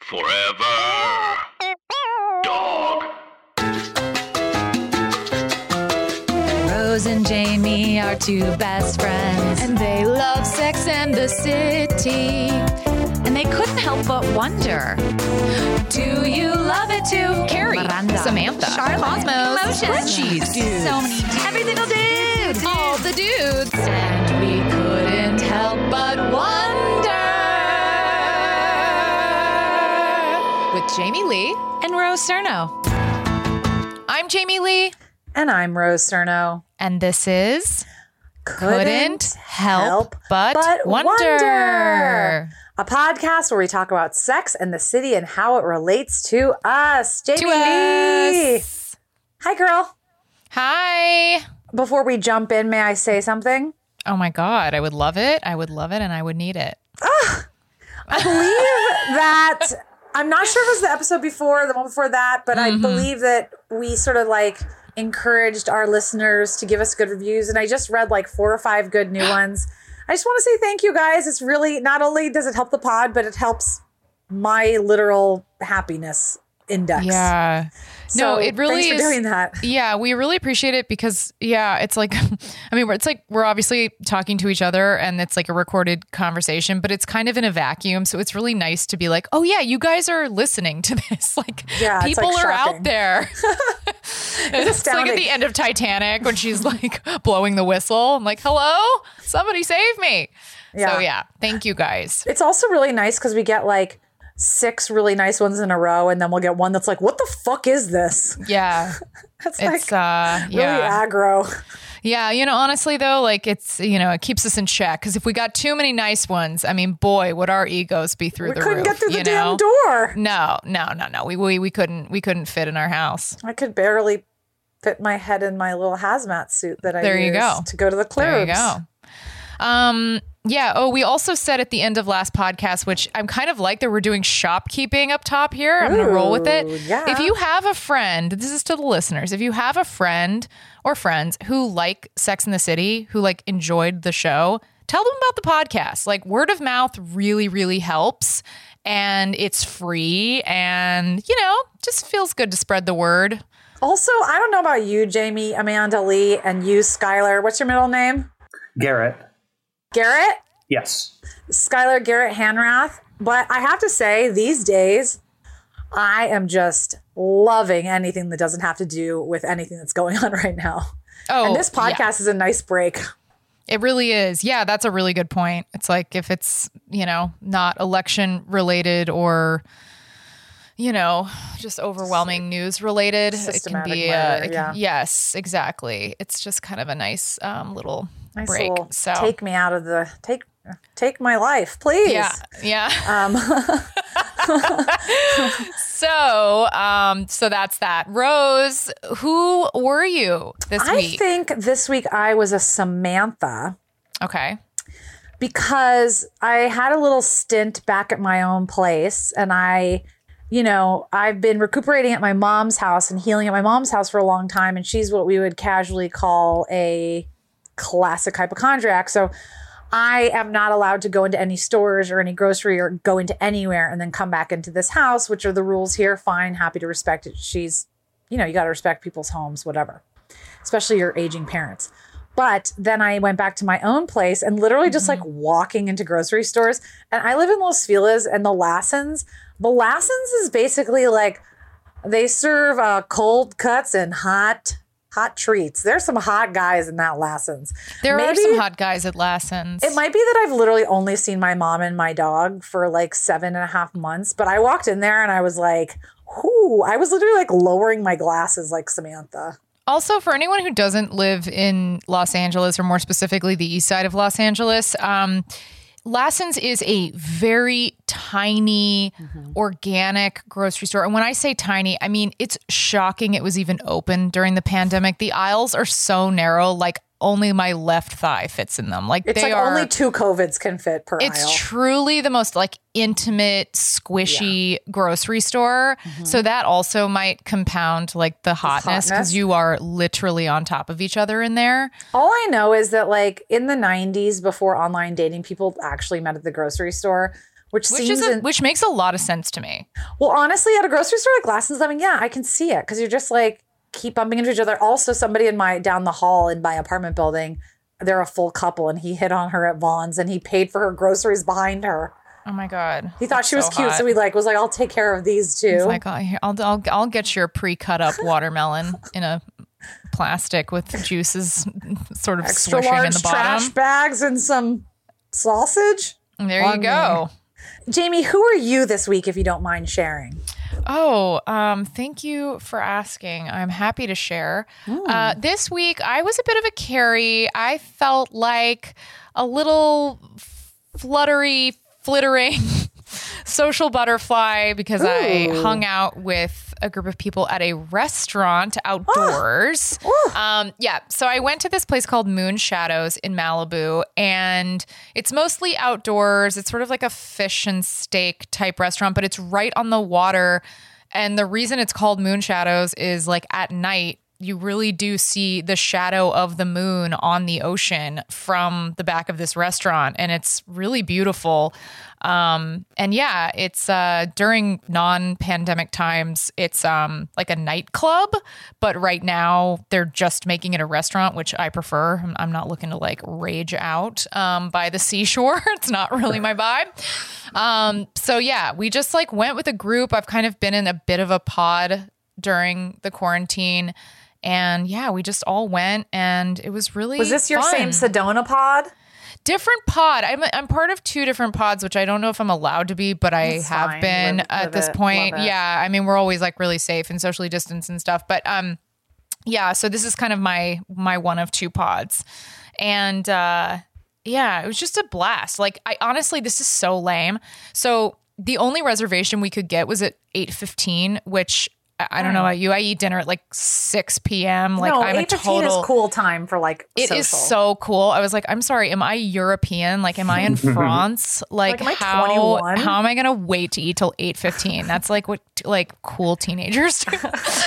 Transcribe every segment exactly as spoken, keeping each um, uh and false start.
Forever. Dog. Rose and Jamie are two best friends, and they love Sex and the City. And they couldn't help but wonder, do you love it too? Carrie, Miranda, Samantha, Charlotte, Cosmos, Emotions, Frenchies, dudes. so many dudes. Every single dude. All the dudes. And we couldn't help but wonder. With Jamie Lee and Rose Cerno. I'm Jamie Lee. And I'm Rose Cerno. And this is Couldn't, Couldn't Help, help but, but wonder. wonder. A podcast where we talk about sex and the city and how it relates to us. Jamie to Lee. Us. Hi, girl. Hi. Before we jump in, may I say something? Oh, my God. I would love it. I would love it, and I would need it. Ah, I believe that, I'm not sure if it was the episode before, the one before that, but mm-hmm. I believe that we sort of like encouraged our listeners to give us good reviews. And I just read like four or five good new ones. I just want to say thank you, guys. It's really, not only does it help the pod, but it helps my literal happiness index. Yeah. So no, it really thanks is. for doing that. Yeah, we really appreciate it because, yeah, it's like, I mean, it's like we're obviously talking to each other and it's like a recorded conversation, but it's kind of in a vacuum. So it's really nice to be like, oh, yeah, you guys are listening to this. Like, yeah, people like are shocking. out there. It's, it's like at the end of Titanic when she's like blowing the whistle. I'm like, hello, somebody save me. Yeah. So, yeah, thank you guys. It's also really nice because we get like six really nice ones in a row, and then we'll get one that's like, what the fuck is this? Yeah. That's it's, like uh, yeah. really aggro. Yeah, you know, honestly, though, like it's, you know, it keeps us in check because if we got too many nice ones, I mean, boy, would our egos be through we the roof. We couldn't get through the you damn know? door. No, no, no, no. We, we we couldn't we couldn't fit in our house. I could barely fit my head in my little hazmat suit that I there you use go. to go to the clubs. There you go. Um. Yeah. Oh, we also said at the end of last podcast, which I'm kind of like that we're doing shopkeeping up top here. I'm going to roll with it. Yeah. If you have a friend, this is to the listeners. If you have a friend or friends who like Sex and the City, who like enjoyed the show, tell them about the podcast. Like word of mouth really, really helps. And it's free. And, you know, just feels good to spread the word. Also, I don't know about you, Jamie, Amanda Lee, and you, Skylar. What's your middle name? Garrett. Garrett? Yes. Skylar Garrett Hanrath. But I have to say, these days, I am just loving anything that doesn't have to do with anything that's going on right now. Oh, and this podcast yeah. is a nice break. It really is. Yeah, that's a really good point. It's like if it's, you know, not election related or, you know, just overwhelming news related, it can be, uh, it yeah. can, yes, exactly. It's just kind of a nice um, little nice break. Little so take me out of the, take, take my life, please. Yeah. Yeah. Um, so, um, so that's that. Rose, who were you this I week? I think this week I was a Samantha. Okay. Because I had a little stint back at my own place and I, you know, I've been recuperating at my mom's house and healing at my mom's house for a long time. And she's what we would casually call a classic hypochondriac. So I am not allowed to go into any stores or any grocery or go into anywhere and then come back into this house, which are the rules here. Fine. Happy to respect it. She's, you know, you got to respect people's homes, whatever, especially your aging parents. But then I went back to my own place and literally just mm-hmm. like walking into grocery stores. And I live in Los Feliz and the Lassens. The Lassens is basically like they serve uh, cold cuts and hot hot treats. There's some hot guys in that Lassens. There Maybe, are some hot guys at Lassens. It might be that I've literally only seen my mom and my dog for like seven and a half months. But I walked in there and I was like, whoo, I was literally like lowering my glasses like Samantha. Also, for anyone who doesn't live in Los Angeles, or more specifically the east side of Los Angeles, um, Lassens is a very tiny, mm-hmm. organic grocery store. And when I say tiny, I mean, it's shocking it was even open during the pandemic. The aisles are so narrow, like only my left thigh fits in them. Like it's they like are, only two COVIDs can fit per it's aisle. It's truly the most like intimate, squishy yeah. grocery store. Mm-hmm. So that also might compound like the hotness because you are literally on top of each other in there. All I know is that like in the nineties before online dating, people actually met at the grocery store, which, which seems is a, in, which makes a lot of sense to me. well, honestly, at a grocery store like Lassen's, I mean, yeah, I can see it because you're just like keep bumping into each other. Also, somebody in my down the hall in my apartment building, they're a full couple, and he hit on her at Vaughn's, and he paid for her groceries behind her. Oh my God. He thought That's she was so cute, hot. so he like was like, I'll take care of these too. He's like, oh, here, I'll, I'll, I'll get your pre-cut up watermelon in a plastic with juices sort of Extra swishing in large the trash bottom. bags and some sausage. And there on you go. Jamie, who are you this week, if you don't mind sharing? Oh, um, thank you for asking. I'm happy to share. Uh, this week, I was a bit of a Carrie. I felt like a little fluttery, flittering social butterfly because I Ooh. hung out with a group of people at a restaurant outdoors. Um, yeah, so I went to this place called Moon Shadows in Malibu, and it's mostly outdoors. It's sort of like a fish and steak type restaurant, but it's right on the water. And the reason it's called Moon Shadows is like at night, you really do see the shadow of the moon on the ocean from the back of this restaurant. And it's really beautiful. Um, and yeah, it's uh, during non-pandemic times, it's um, like a nightclub. But right now, they're just making it a restaurant, which I prefer. I'm, I'm not looking to like rage out um, by the seashore. It's not really my vibe. Um, so yeah, we just like went with a group. I've kind of been in a bit of a pod during the quarantine. And yeah, we just all went, and it was really Was this your fun. same Sedona pod? Different pod. I'm I'm part of two different pods, which I don't know if I'm allowed to be, but I That's have fine. been Live- at live this it. point. Love it. Yeah, I mean, we're always like really safe and socially distanced and stuff. But um, yeah. So this is kind of my my one of two pods, and uh, yeah, it was just a blast. Like, I honestly, this is so lame. So the only reservation we could get was at eight fifteen, which I, I don't know about you. I eat dinner at like six p.m. Like no, I'm a eight fifteen total. is cool time for like It social. is so cool. I was like, I'm sorry, am I European? Like, am I in France? Like, Like, am I how twenty-one? how am I gonna wait to eat till eight fifteen? That's like what like cool teenagers do.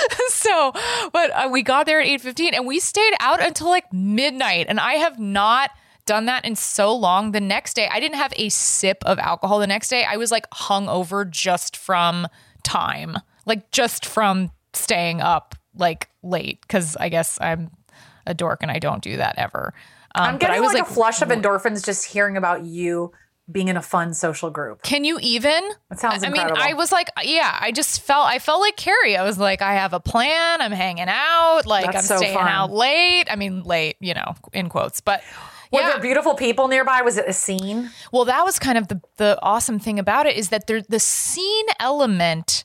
So, but uh, we got there at eight fifteen, and we stayed out until like midnight, and I have not done that in so long. The next day, I didn't have a sip of alcohol. The next day, I was like hungover just from time. Like just from staying up like late, because I guess I'm a dork and I don't do that ever. Um, I'm but getting I was like, a flush of endorphins just hearing about you being in a fun social group. Can you even? That sounds I incredible. mean, I was like, yeah, I just felt, I felt like Carrie. I was like, I have a plan. I'm hanging out. Like That's I'm so staying fun. out late. I mean, late, you know, in quotes, but Were yeah. there beautiful people nearby? Was it a scene? Well, that was kind of the, the awesome thing about it is that there, the scene element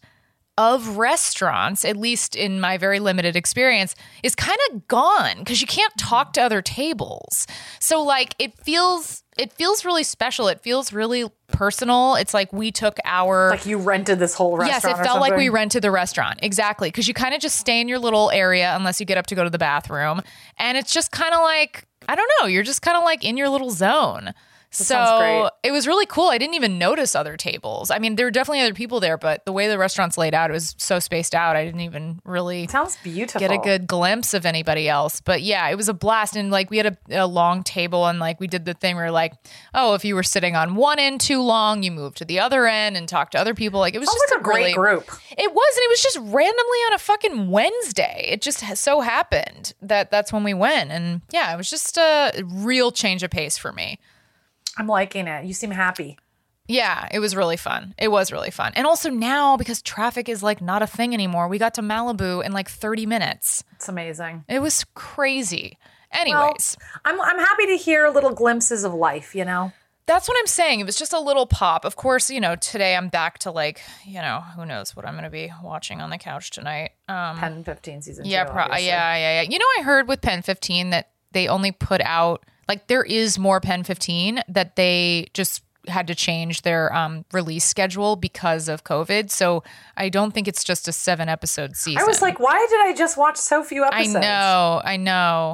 of restaurants, at least in my very limited experience, is kind of gone because you can't talk to other tables. So like it feels it feels really special. It feels really personal. It's like we took our Like you rented this whole restaurant. Yes, it or felt like we something? rented the restaurant. Exactly. Because you kind of just stay in your little area unless you get up to go to the bathroom. And it's just kind of like, I don't know, you're just kind of like in your little zone. sounds So great. it was really cool. I didn't even notice other tables. I mean, there were definitely other people there, but the way the restaurant's laid out, it was so spaced out. I didn't even really Sounds beautiful. get a good glimpse of anybody else. But yeah, it was a blast. And like we had a, a long table, and like we did the thing where like, oh, if you were sitting on one end too long, you moved to the other end and talked to other people. Like it was Sounds just like a great really, group. It was, and it was just randomly on a fucking Wednesday. It just ha- so happened that that's when we went. And yeah, it was just a real change of pace for me. I'm liking it. You seem happy. Yeah, it was really fun. It was really fun. And also now, because traffic is like not a thing anymore, we got to Malibu in like thirty minutes. It's amazing. It was crazy. Anyways, Well, I'm I'm happy to hear little glimpses of life, you know? that's what I'm saying. It was just a little pop. Of course, you know, today I'm back to like, you know, who knows what I'm going to be watching on the couch tonight. Um, Pen fifteen season yeah, two. pro- obviously. yeah, yeah, yeah. You know, I heard with Pen fifteen that they only put out, like there is more Pen fifteen, that they just had to change their um, release schedule because of COVID. So I don't think it's just a seven episode season. I was like, why did I just watch so few I episodes? know, I know.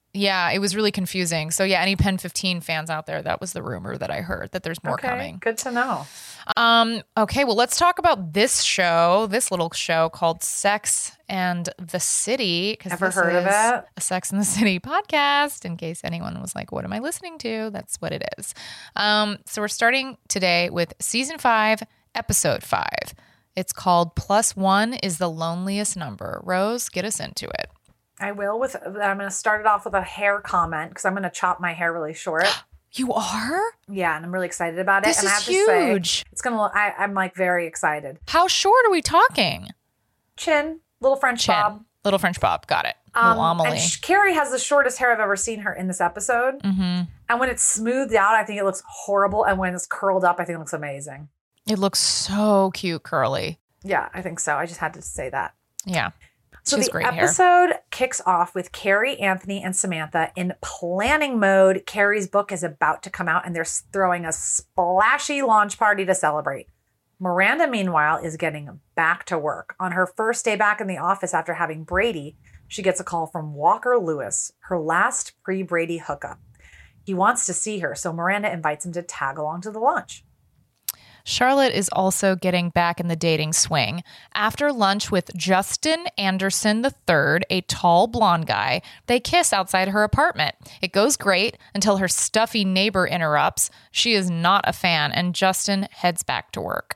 Yeah, it was really confusing. So yeah, any Pen fifteen fans out there, that was the rumor that I heard, that there's more okay, coming. Good to know. Um, okay, well, let's talk about this show, this little show called Sex and the City. Ever heard of it? A Sex and the City podcast, in case anyone was like, what am I listening to? That's what it is. Um, so we're starting today with season five, episode five. It's called Plus One is the Loneliest Number. Rose, get us into it. I will. With I'm going to start it off with a hair comment because I'm going to chop my hair really short. You are? Yeah, and I'm really excited about it. This and is I have huge. To say, it's gonna. I, I'm like very excited. How short are we talking? Chin, little French Chin. bob. Little French bob. Got it. Um, little Amelie. and sh- Carrie has the shortest hair I've ever seen her in this episode. Mm-hmm. And when it's smoothed out, I think it looks horrible. And when it's curled up, I think it looks amazing. It looks so cute, curly. Yeah, I think so. I just had to say that. Yeah. So She's the great episode hair. kicks off with Carrie, Anthony, and Samantha in planning mode. Carrie's book is about to come out, and they're throwing a splashy launch party to celebrate. Miranda, meanwhile, is getting back to work. On her first day back in the office after having Brady, she gets a call from Walker Lewis, her last pre-Brady hookup. He wants to see her, so Miranda invites him to tag along to the launch. Charlotte is also getting back in the dating swing. After lunch with Justin Anderson the third, a tall blonde guy, they kiss outside her apartment. It goes great until her stuffy neighbor interrupts. She is not a fan, and Justin heads back to work.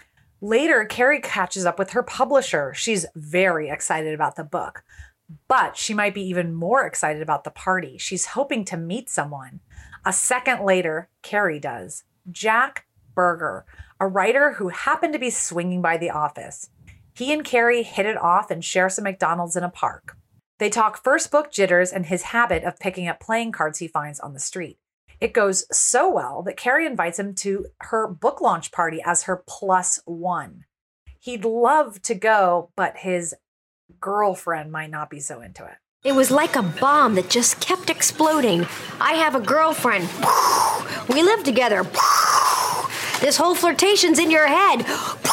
Later, Carrie catches up with her publisher. She's very excited about the book, but she might be even more excited about the party. She's hoping to meet someone. A second later, Carrie does. Jack Berger, a writer who happened to be swinging by the office. He and Carrie hit it off and share some McDonald's in a park. They talk first book jitters and his habit of picking up playing cards he finds on the street. It goes so well that Carrie invites him to her book launch party as her plus one. He'd love to go, but his girlfriend might not be so into it. It was like a bomb that just kept exploding. I have a girlfriend. We live together. This whole flirtation's in your head.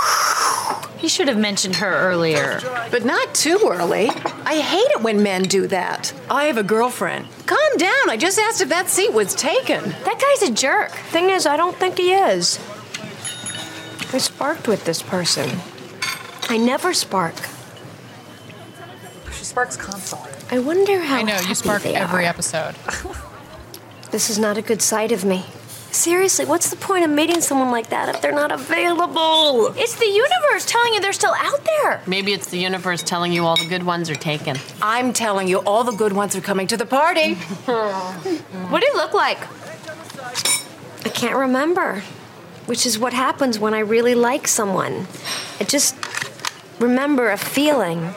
He should have mentioned her earlier. But not too early. I hate it when men do that. I have a girlfriend. Calm down. I just asked if that seat was taken. That guy's a jerk. Thing is, I don't think he is. I sparked with this person. I never spark. She sparks constantly. I wonder how I know, happy you spark they every are. episode. This is not a good side of me. Seriously, what's the point of meeting someone like that if they're not available? It's the universe telling you they're still out there. Maybe it's the universe telling you all the good ones are taken. I'm telling you, all the good ones are coming to the party. What do you look like? I can't remember, which is what happens when I really like someone. I just remember a feeling.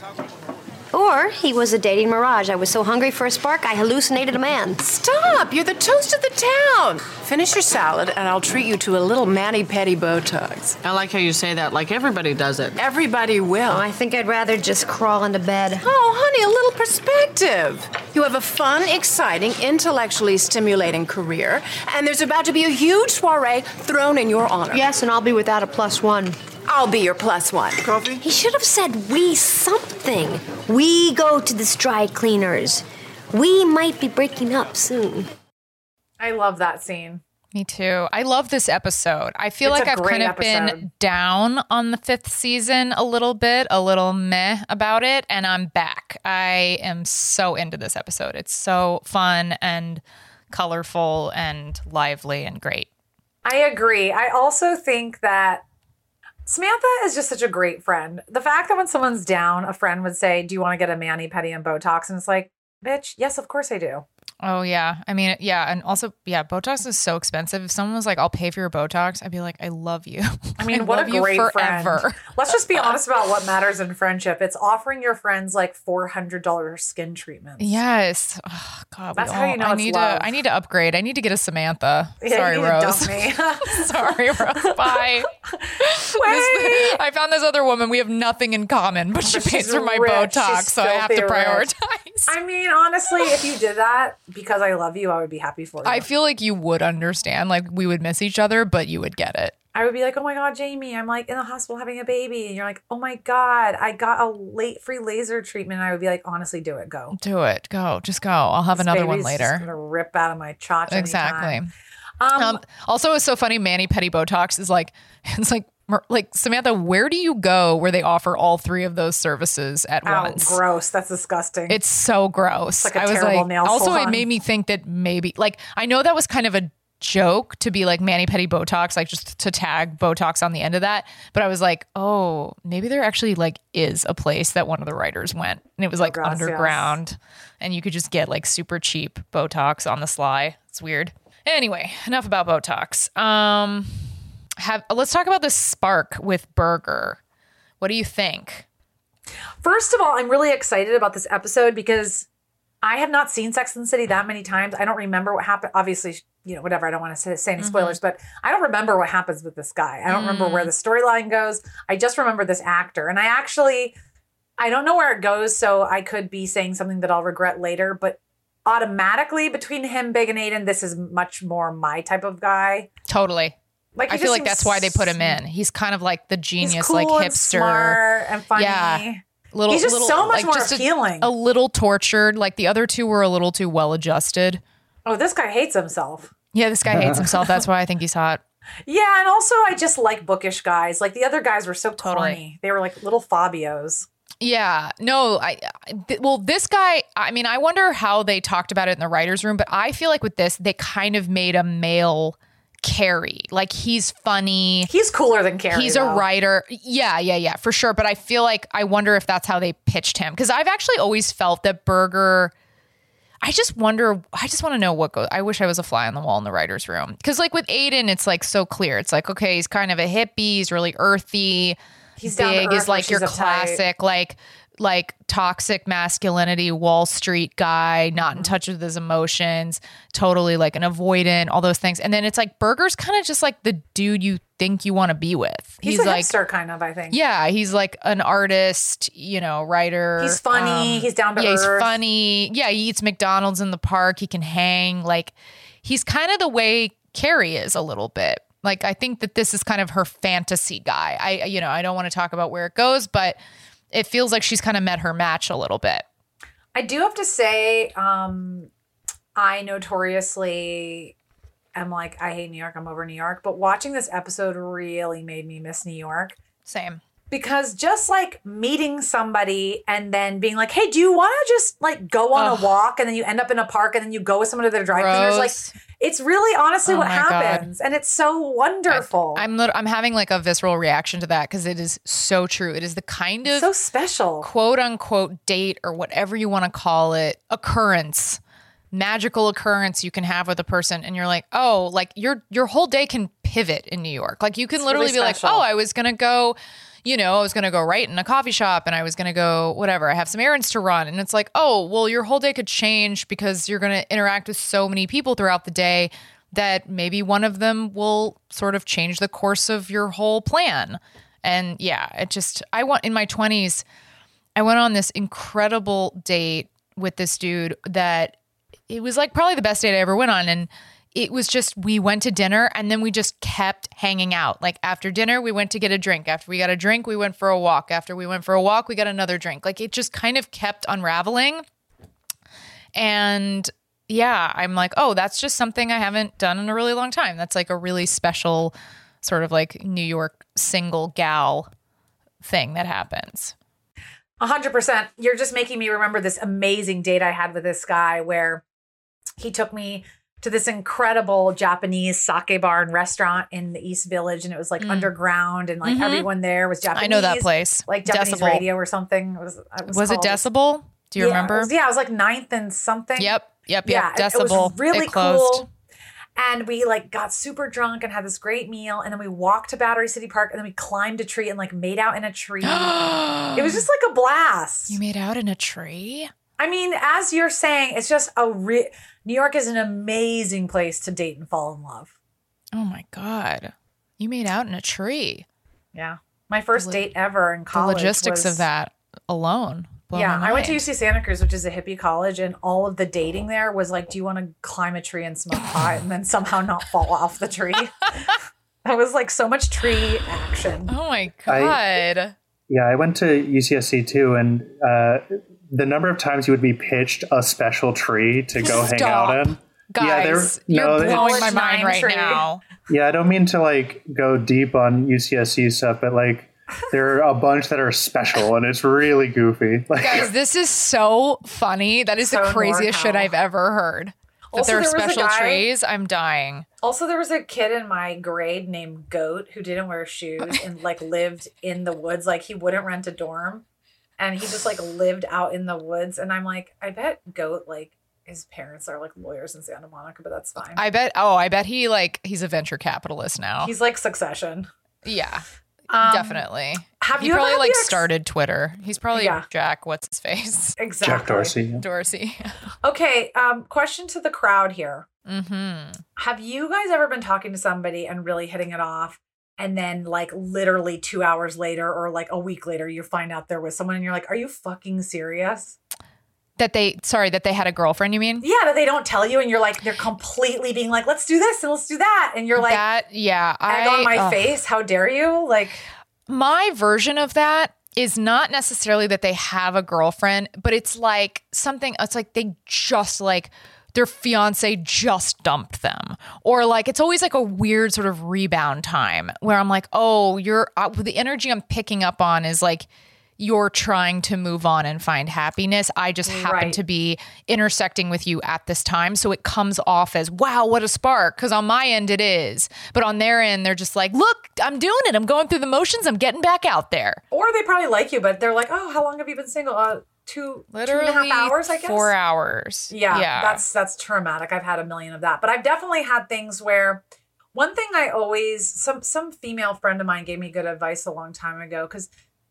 Or he was a dating mirage. I was so hungry for a spark, I hallucinated a man. Stop! You're the toast of the town. Finish your salad, and I'll treat you to a little mani-pedi Botox. I like how you say that, like everybody does it. Everybody will. Oh, I think I'd rather just crawl into bed. Oh, honey, a little perspective. You have a fun, exciting, intellectually stimulating career, and there's about to be a huge soiree thrown in your honor. Yes, and I'll be without a plus one. I'll be your plus one. Coffee? He should have said we something. We go to the dry cleaners. We might be breaking up soon. I love that scene. Me too. I love this episode. I feel It's like a I've great kind of episode. been down on the fifth season a little bit, a little meh about it, and I'm back. I am so into this episode. It's so fun and colorful and lively and great. I agree. I also think that Samantha is just such a great friend. The fact that when someone's down, a friend would say, do you want to get a mani-pedi and Botox? And it's like, bitch, yes, of course I do. Oh, yeah. I mean, yeah. And also, yeah, Botox is so expensive. If someone was like, I'll pay for your Botox, I'd be like, I love you. I mean, I what love a you great forever. friend. Let's just be honest about what matters in friendship. It's offering your friends like four hundred dollars skin treatments. Yes. Oh, God, we That's how you all- know I it's need love. to. I need to upgrade. I need to get a Samantha. Yeah, Sorry, you need to Rose. dump me. Sorry, Rose. Bye. This- I found this other woman. We have nothing in common, but she But pays she's for my rich. Botox, She's so I have to filthy rich. prioritize. I mean, honestly, if you did that because I love you, I would be happy for you. I feel like you would understand. Like we would miss each other, but you would get it. I would be like, oh my God, Jamie, I'm like in the hospital having a baby. And you're like, oh my God, I got a late free laser treatment. And I would be like, honestly, do it. Go. Do it. Go. Just go. I'll have This another one baby's just later. gonna rip out of my chotch Exactly. anytime. Um, Um, also, it's so funny. Mani Pedi Botox is like, it's like, like Samantha, where do you go where they offer all three of those services at ow, once? gross. That's disgusting. It's so gross. It's like a I was terrible like, nail also, salon. it made me think that maybe, like, I know that was kind of a joke to be like Mani Pedi Botox, like just to tag Botox on the end of that. But I was like, oh, maybe there actually like is a place that one of the writers went, and it was like gracias. underground, and you could just get like super cheap Botox on the sly. It's weird. Anyway, enough about Botox. Um, have let's talk about the spark with Berger. What do you think? First of all, I'm really excited about this episode because I have not seen Sex and the City that many times. I don't remember what happened. Obviously, you know, whatever. I don't want to say, say any spoilers, but I don't remember what happens with this guy. I don't remember where the storyline goes. I just remember this actor. And I actually, I don't know where it goes, so I could be saying something that I'll regret later, but automatically between him, Big, and Aiden, this is much more my type of guy. Totally. Like he I feel just like seems that's why they put him in. He's kind of like the He's genius, cool like and hipster. smart and funny. Yeah. Little, He's just little, so much like, more just a- appealing. A, little tortured. Like the other two were a little too well adjusted. Oh, this guy hates himself. Yeah, this guy hates himself. That's why I think he's hot. Yeah, and also I just like bookish guys. Like the other guys were so Totally. corny. They were like little Fabios. Yeah, no, I, I th- well, this guy, I mean, I wonder how they talked about it in the writer's room, but I feel like with this, they kind of made a male Carrie. Like he's funny. He's cooler than Carrie. He's a though. writer. Yeah, yeah, yeah, for sure. But I feel like, I wonder if that's how they pitched him. Because I've actually always felt that Berger, I just wonder, I just want to know what goes. I wish I was a fly on the wall in the writer's room. Because like with Aiden, it's like so clear. It's like, okay, he's kind of a hippie. He's really earthy. He's down to Big earth is when like she's your uptight. classic, like, like toxic masculinity, Wall Street guy, not Mm-hmm. in touch with his emotions, totally like an avoidant, all those things. And then it's like Berger's kind of just like the dude you think you want to be with. He's, He's, a like, hipster kind of, I think. yeah, he's like an artist, you know, writer. He's funny. He's down to yeah, earth. he's funny. Yeah, he eats McDonald's in the park. He can hang. Like, he's kind of the way Carrie is a little bit. Like, I think that this is kind of her fantasy guy. I, you know, I don't want to talk about where it goes, but it feels like she's kind of met her match a little bit. I do have to say, um, I notoriously am like, I hate New York. I'm over New York. But watching this episode really made me miss New York. Same. Because just like meeting somebody and then being like, hey, do you want to just like go on Ugh. a walk and then you end up in a park and then you go with someone to their dry cleaners? Like, Gross. it's really honestly Oh what my God. happens. And it's so wonderful. I'm lit- I'm having like a visceral reaction to that because it is so true. It is the kind of so special. quote unquote date or whatever you want to call it occurrence, magical occurrence you can have with a person, and you're like, oh, like your your whole day can pivot in New York. Like you can It's literally really be like, special. oh, I was gonna go, you know, I was gonna go right in a coffee shop, and I was gonna go whatever. I have some errands to run, and it's like, oh, well, your whole day could change because you're gonna interact with so many people throughout the day that maybe one of them will sort of change the course of your whole plan. And yeah, it just, I want in my twenties, I went on this incredible date with this dude that it was like probably the best date I ever went on. And it was just, we went to dinner and then we just kept hanging out. Like after dinner, we went to get a drink. After we got a drink, we went for a walk. After we went for a walk, we got another drink. Like it just kind of kept unraveling. And yeah, I'm like, oh, that's just something I haven't done in a really long time. That's like a really special sort of like New York single gal thing that happens. A hundred percent. You're just making me remember this amazing date I had with this guy where he took me to this incredible Japanese sake bar and restaurant in the East Village. And it was like underground and like Mhm. everyone there was Japanese. I know that place. Like Japanese Decibel. radio or something. It was, it was, Was it called. Decibel? Do you Yeah, remember? It was, yeah, it was like ninth and something. Yep. Yep. Yeah, Yep. it- it was Decibel. really It closed. cool. And we like got super drunk and had this great meal. And then we walked to Battery City Park and then we climbed a tree and like made out in a tree. It was just like a blast. You made out in a tree? I mean, as you're saying, it's just a re- New York is an amazing place to date and fall in love. Oh my God. You made out in a tree. Yeah. My first date ever in The college. logistics was- of that alone. blow Yeah, my I went to U mind. C Santa Cruz, which is a hippie college, and all of the dating there was like, do you want to climb a tree and smoke pot and then somehow not fall off the tree? That was like so much tree action. Oh my God. Yeah, I went to U C S C too, and uh, the number of times you would be pitched a special tree to go hang Stop. out in. Guys, yeah, you're no, blowing my College mind nine right tree. now. Yeah, I don't mean to like go deep on U C S C stuff, but like there are a bunch that are special, and it's really goofy. Like, Guys, this is so funny. That is So the craziest shit NorCal. I've ever heard. That Also, there are there was a special guy- trees. I'm dying. Also, there was a kid in my grade named Goat who didn't wear shoes and like lived in the woods. Like he wouldn't rent a dorm, and he just like lived out in the woods. And I'm like, I bet Goat like his parents are like lawyers in Santa Monica, but that's fine. I bet. Oh, I bet he like he's a venture capitalist now. He's like Succession. yeah, Um, definitely. Have He you ever probably had like the ex- started Twitter. He's probably Yeah. Jack. What's his face? Exactly. Jack Dorsey. yeah. Dorsey. Okay. Um, question to the crowd here. Mm-hmm. Have you guys ever been talking to somebody and really hitting it off? And then like literally two hours later or like a week later, you find out there was someone and you're like, are you fucking serious? That they sorry that they had a girlfriend. You mean? Yeah, that they don't tell you and you're like, they're completely being like, let's do this and let's do that. And you're like, that yeah. egg I on my ugh. face. How dare you? Like, My version of that is not necessarily that they have a girlfriend, but it's like something, it's like they just like their fiance just dumped them. Or like, it's always like a weird sort of rebound time where I'm like, oh, you're, uh, the energy I'm picking up on is like, you're trying to move on and find happiness. I just happen Right. to be intersecting with you at this time. So it comes off as, wow, what a spark. Because on my end, it is. But on their end, they're just like, look, I'm doing it. I'm going through the motions. I'm getting back out there. or they probably like you, but they're like, oh, how long have you been single? Uh, two, Literally two and a half hours, I guess. four hours. Yeah, Yeah. that's that's traumatic. I've had a million of that, but I've definitely had things where one thing I always some some female friend of mine gave me good advice a long time ago because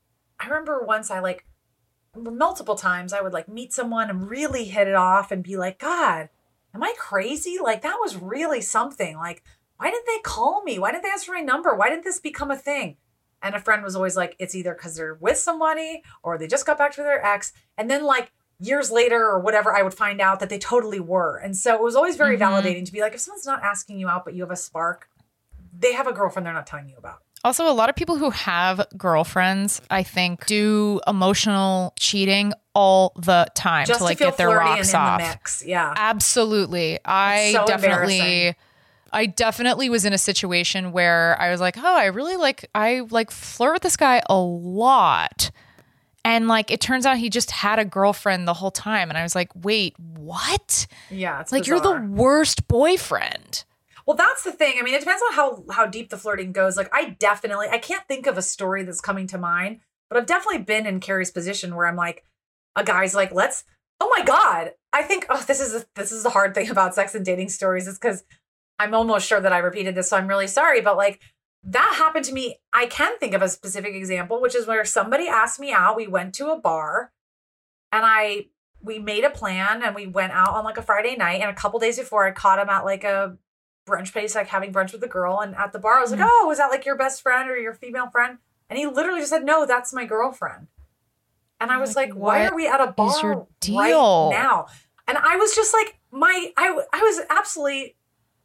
I remember once I like multiple times I would like meet someone and really hit it off and be like, God, am I crazy? Like that was really something. Like, why didn't they call me? Why didn't they ask for my number? Why didn't this become a thing? And a friend was always like, it's either because they're with somebody or they just got back to their ex. And then like years later or whatever, I would find out that they totally were. And so it was always very Mhm. validating to be like, if someone's not asking you out, but you have a spark, they have a girlfriend they're not telling you about. Also, a lot of people who have girlfriends, I think, do emotional cheating all the time Just to like to feel get their flirty and rocks in off. the mix. Yeah. Absolutely. I It's so definitely embarrassing. I definitely was in a situation where I was like, "Oh, I really like I like flirt with this guy a lot." And like it turns out he just had a girlfriend the whole time and I was like, "Wait, what?" Yeah. It's Like you're bizarre. the worst boyfriend. Well, that's the thing. I mean, it depends on how how deep the flirting goes. Like, I definitely, I can't think of a story that's coming to mind, but I've definitely been in Carrie's position where I'm like, a guy's like, let's, oh my God. I think, oh, this is, a, this is the hard thing about sex and dating stories is because I'm almost sure that I repeated this, so I'm really sorry. But like, that happened to me. I can think of a specific example, which is where somebody asked me out. We went to a bar and I, we made a plan and we went out on like a Friday night. And a couple days before, I caught him at like a brunch place, like having brunch with a girl. And at the bar, I was like, oh, was that like your best friend or your female friend? And he literally just said, no, that's my girlfriend. And I was like, Like, why what are we at a bar is your right deal? now? And I was just like, my, I, I was absolutely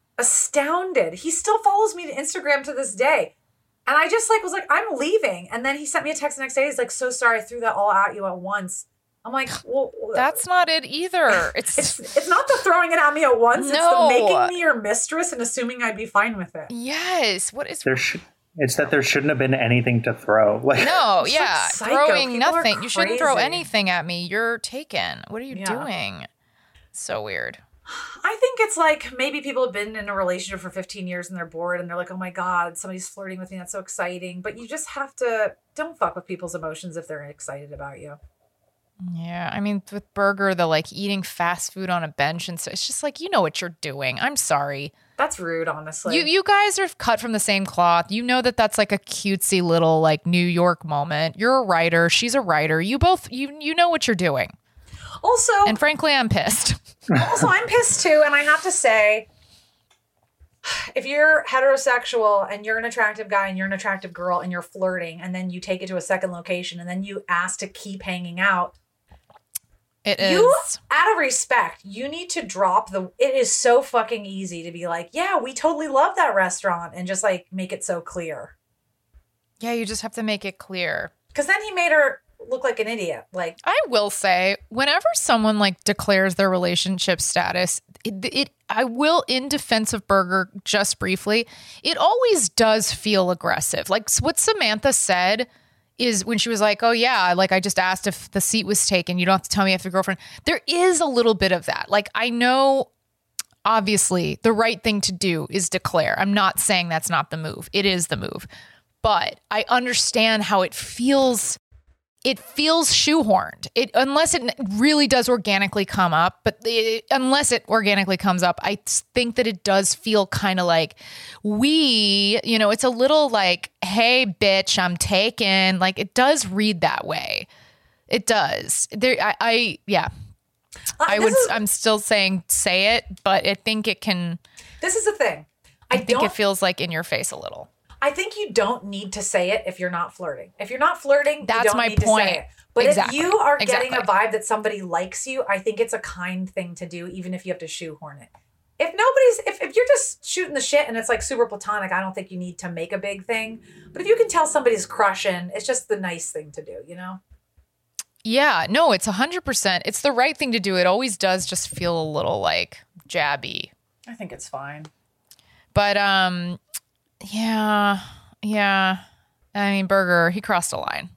astounded. He still follows me to Instagram to this day. And I just like was like, I'm leaving. And then he sent me a text the next day. He's like, so sorry, I threw that all at you at once. I'm like, well, That's not it either. It's, it's it's not the throwing it at me at once. No. It's the making me your mistress and assuming I'd be fine with it. yes. What is There sh- it's that there shouldn't have been anything to throw. Like, No, It's yeah. like psycho. Throwing People are nothing. You shouldn't throw crazy. anything at me. You're taken. What are you Yeah. doing? So weird. I think it's like maybe people have been in a relationship for fifteen years and they're bored and they're like, oh my God, somebody's flirting with me. That's so exciting. But you just have to, don't fuck with people's emotions if they're excited about you. Yeah, I mean, with Burger, the like eating fast food on a bench and so it's just like you know what you're doing. I'm sorry. That's rude, honestly. You you guys are cut from the same cloth. You know that that's like a cutesy little like New York moment. You're a writer. She's a writer. You both you you know what you're doing. also, And frankly, I'm pissed. also, I'm pissed too. And I have to say, if you're heterosexual and you're an attractive guy and you're an attractive girl and you're flirting and then you take it to a second location and then you ask to keep hanging out, It is. You, out of respect, you need to drop the. It is so fucking easy to be like, yeah, we totally love that restaurant, and just like make it so clear. Yeah, you just have to make it clear. Because then he made her look like an idiot. Like, I will say, whenever someone like declares their relationship status, it, it I will, in defense of Berger, just briefly, it always does feel aggressive. Like what Samantha said is when she was like, oh yeah, like I just asked if the seat was taken. You don't have to tell me if the girlfriend. There is a little bit of that. Like I know, obviously, the right thing to do is declare. I'm not saying that's not the move. It is the move. But I understand how it feels. It feels shoehorned. It unless it really does organically come up, but it, unless it organically comes up, I think that it does feel kind of like we, you know, it's a little like, hey, bitch, I'm taken. Like it does read that way. It does. There, I, I yeah. Uh, I would. is, I'm still saying say it, but I think it can. This is the thing. I, I think don't, it feels like in your face a little. I think you don't need to say it if you're not flirting. If you're not flirting, That's you don't my need point. to say it. But Exactly. if you are getting Exactly. a vibe that somebody likes you, I think it's a kind thing to do, even if you have to shoehorn it. If nobody's, if, if you're just shooting the shit and it's like super platonic, I don't think you need to make a big thing. But if you can tell somebody's crushing, it's just the nice thing to do, you know? Yeah, no, it's one hundred percent. It's the right thing to do. It always does just feel a little like jabby. I think it's fine. But um yeah, yeah. I mean, Berger, he crossed a line.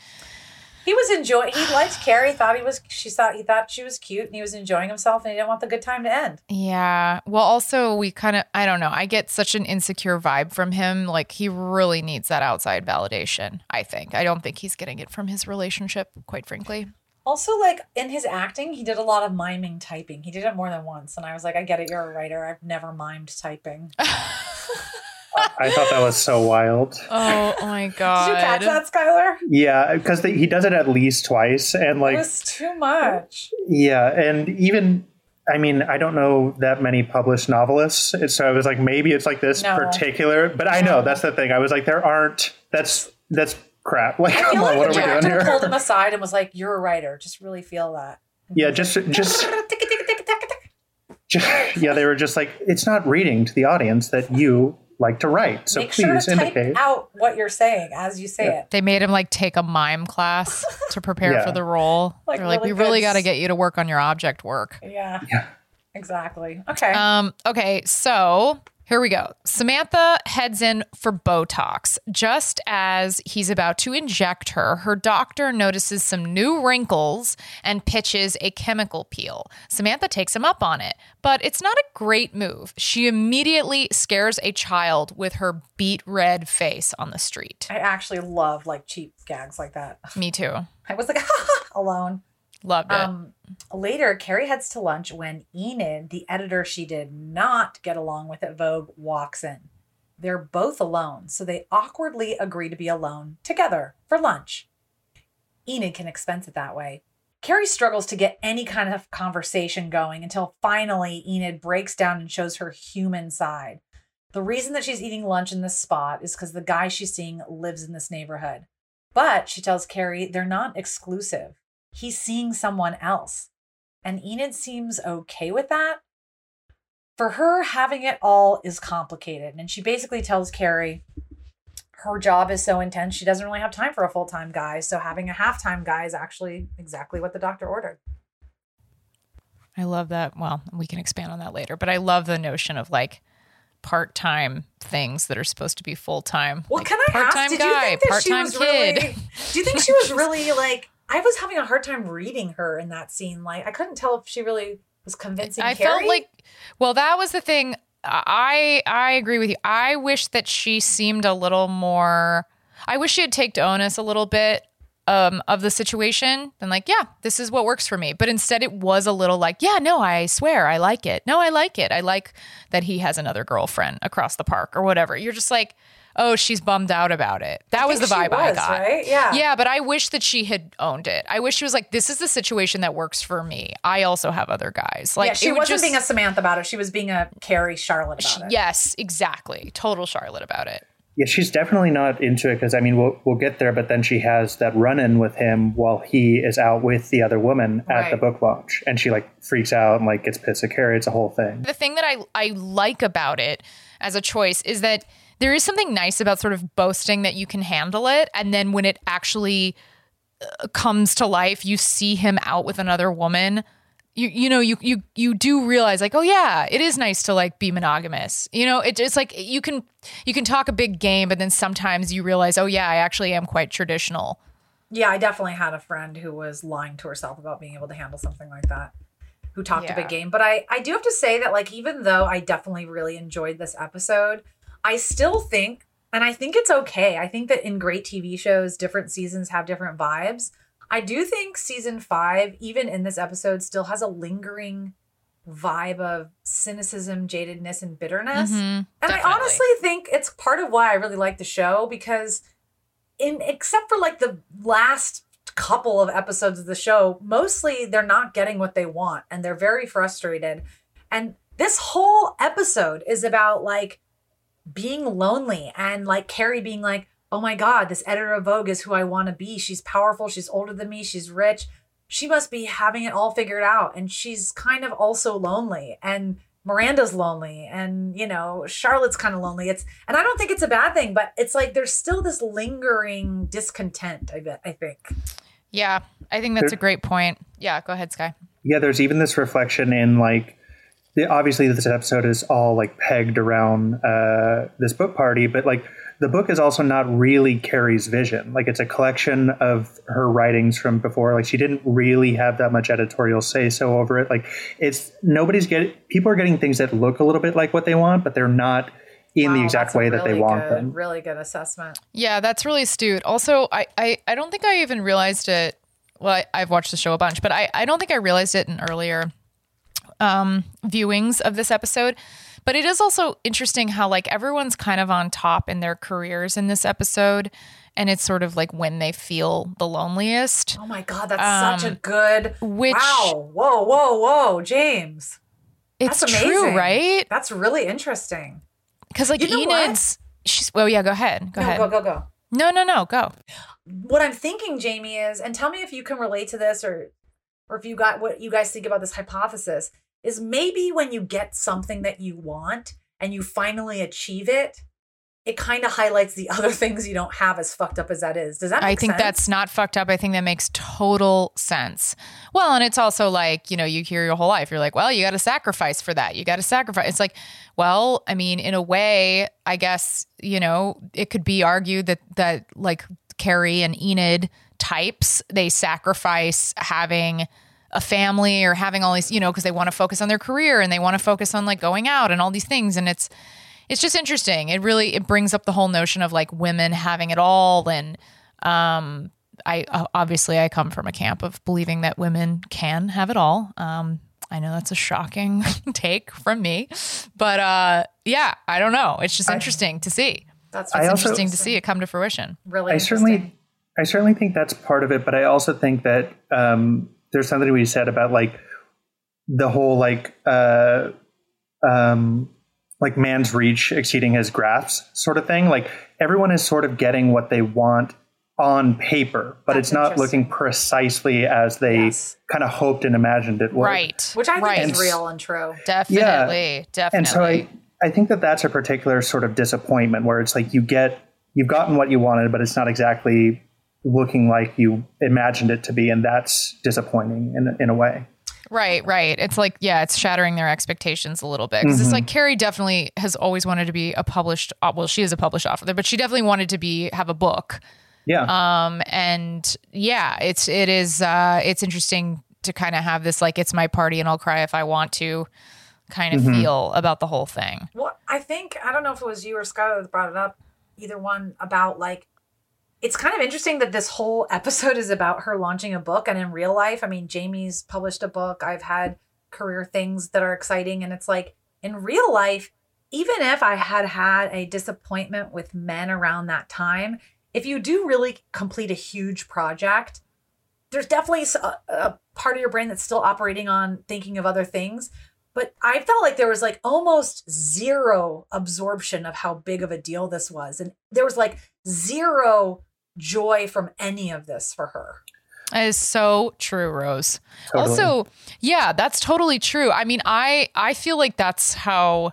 He was enjoying, he liked Carrie, thought he was, she thought, he thought she was cute and he was enjoying himself and he didn't want the good time to end. Yeah. Well, also we kind of, I don't know. I get such an insecure vibe from him. Like he really needs that outside validation, I think. I don't think he's getting it from his relationship, quite frankly. Also, like, in his acting, he did a lot of miming typing. He did it more than once. And I was like, I get it. You're a writer. I've never mimed typing. I thought that was so wild. Oh, oh my God. Did you catch that, Skylar? Yeah, because he does it at least twice. And like, It was too much. yeah. And even, I mean, I don't know that many published novelists. It's, so I was like, maybe it's like this No. particular, but I know that's the thing. I was like, there aren't, that's, that's crap. Like, I come feel on, like what the are we doing director here? pulled him aside and was like, you're a writer. Just really feel that. Yeah, just, just, just, yeah, they were just like, it's not reading to the audience that you like to write. So Make please sure to indicate. type out what you're saying as you say it. They made him like take a mime class to prepare Yeah. for the role. Like, They're like, really we really good got to s- get you to work on your object work. Yeah. Yeah. Exactly. Okay. Um, okay, so here we go. Samantha heads in for Botox. Just as he's about to inject her, her doctor notices some new wrinkles and pitches a chemical peel. Samantha takes him up on it, but it's not a great move. She immediately scares a child with her beet red face on the street. I actually love like cheap gags like that. Me too. I was like, ha ha, alone. Loved it. Um, later, Carrie heads to lunch when Enid, the editor she did not get along with at Vogue, walks in. They're both alone, so they awkwardly agree to be alone together for lunch. Enid can expense it that way. Carrie struggles to get any kind of conversation going until finally Enid breaks down and shows her human side. The reason that she's eating lunch in this spot is because the guy she's seeing lives in this neighborhood. But she tells Carrie they're not exclusive. He's seeing someone else. And Enid seems okay with that. For her, having it all is complicated. And she basically tells Carrie her job is so intense, she doesn't really have time for a full-time guy. So having a half-time guy is actually exactly what the doctor ordered. I love that. Well, we can expand on that later, but I love the notion of like part-time things that are supposed to be full-time. Well, Like, can I part-time ask, did you guy, think that she part-time was kid. really, do you think she was really like, I was having a hard time reading her in that scene. Like, I couldn't tell if she really was convincing I Carrie. felt like, well, that was the thing. I I agree with you. I wish that she seemed a little more. I wish she had taken onus a little bit um, of the situation. And like, yeah, this is what works for me. But instead, it was a little like, yeah, no, I swear, I like it. No, I like it. I like that he has another girlfriend across the park or whatever. You're just like, oh, she's bummed out about it. That was the think vibe she I was, got. right? Yeah. Yeah, but I wish that she had owned it. I wish she was like, this is the situation that works for me. I also have other guys. Like, yeah, she it would wasn't just, being a Samantha about it. She was being a Carrie Charlotte about it. Yes, exactly. Total Charlotte about it. Yeah, she's definitely not into it because, I mean, we'll, we'll get there, but then she has that run-in with him while he is out with the other woman at Right. the book launch. And she, like, freaks out and, like, gets pissed at Carrie. It's a whole thing. The thing that I, I like about it as a choice is that there is something nice about sort of boasting that you can handle it. And then when it actually uh, comes to life, you see him out with another woman. You you know, you you you do realize like, oh yeah, it is nice to like be monogamous. You know, it, it's like you can you can talk a big game, but then sometimes you realize, oh yeah, I actually am quite traditional. Yeah, I definitely had a friend who was lying to herself about being able to handle something like that, who talked Yeah. a big game. But I, I do have to say that, like, even though I definitely really enjoyed this episode, I still think, and I think it's okay. I think that in great T V shows, different seasons have different vibes. I do think season five, even in this episode, still has a lingering vibe of cynicism, jadedness, and bitterness. Mhm, and I definitely. honestly think it's part of why I really like the show, because in except for like the last couple of episodes of the show, mostly they're not getting what they want and they're very frustrated. And this whole episode is about like being lonely and like Carrie being like, oh my God, this editor of Vogue is who I want to be. She's powerful. She's older than me. She's rich. She must be having it all figured out. And she's kind of also lonely. And Miranda's lonely. And, you know, Charlotte's kind of lonely. It's, and I don't think it's a bad thing, but it's like there's still this lingering discontent, I bet, I think. Yeah, I think that's a great point. Yeah, go ahead, Sky. Yeah, there's even this reflection in, like, the, obviously this episode is all, like, pegged around uh, this book party, but, like, the book is also not really Carrie's vision. Like, it's a collection of her writings from before. Like, she didn't really have that much editorial say so over it. Like, it's nobody's getting, people are getting things that look a little bit like what they want, but they're not in Wow, the exact that's a way that they really want good, them. Really good assessment. Yeah, that's really astute. Also, I, I, I don't think I even realized it. Well, I, I've watched the show a bunch, but I, I don't think I realized it in earlier um, viewings of this episode. But it is also interesting how like everyone's kind of on top in their careers in this episode. And it's sort of like when they feel the loneliest. Oh my God, that's such a Um, good. which- Wow. Whoa, whoa, whoa, James. It's That's true, amazing. right? That's really interesting. Because like You know what? Enid's, she's, well, yeah, go ahead. Go no, ahead. go, go, go. No, no, no, go. What I'm thinking, Jamie, is, and tell me if you can relate to this or or if you got what you guys think about this hypothesis, is maybe when you get something that you want and you finally achieve it, it kind of highlights the other things you don't have, as fucked up as that is. Does that make I think sense? that's not fucked up. I think that makes total sense. Well, and it's also like, you know, you hear your whole life. You're like, well, you got to sacrifice for that. You got to sacrifice. It's like, well, I mean, in a way, I guess, you know, it could be argued that, that like Carrie and Enid types, they sacrifice having a family or having all these, you know, because they want to focus on their career and they want to focus on like going out and all these things. And it's, it's just interesting. It really, it brings up the whole notion of like women having it all. And um, I uh, obviously I come from a camp of believing that women can have it all. Um, I know that's a shocking take from me, but uh, yeah, I don't know. It's just interesting to see. That's I It's also- interesting to see it come to fruition. really I interesting. certainly, I certainly think that's part of it, but I also think that um, there's something we said about like the whole like uh, um, like man's reach exceeding his grasp sort of thing. Like everyone is sort of getting what they want on paper, but That's it's not interesting. looking precisely as they Yes. kind of hoped and imagined it would. Right. Which I think right. is real and true. Definitely. Definitely. And so I, I think that that's a particular sort of disappointment where it's like you get, you've gotten what you wanted, but it's not exactly looking like you imagined it to be. And that's disappointing in, in a way. Right, right. It's like, yeah, it's shattering their expectations a little bit. Because it's like Carrie definitely has always wanted to be a published, uh, well, she is a published author, but she definitely wanted to be have a book. Yeah. Um, and yeah, it's it is uh, it's interesting to kind of have this like it's my party and I'll cry if I want to kind of feel about the whole thing. Well, I think, I don't know if it was you or Skylar that brought it up, either one, about like, it's kind of interesting that this whole episode is about her launching a book. And in real life, I mean, Jamie's published a book. I've had career things that are exciting. And it's like, in real life, even if I had had a disappointment with men around that time, if you do really complete a huge project, there's definitely a, a part of your brain that's still operating on thinking of other things. but I felt like there was like almost zero absorption of how big of a deal this was. And there was like zero joy from any of this for her. That is so true, Rose. Totally. Also, yeah, that's totally true. I mean, I I feel like that's how.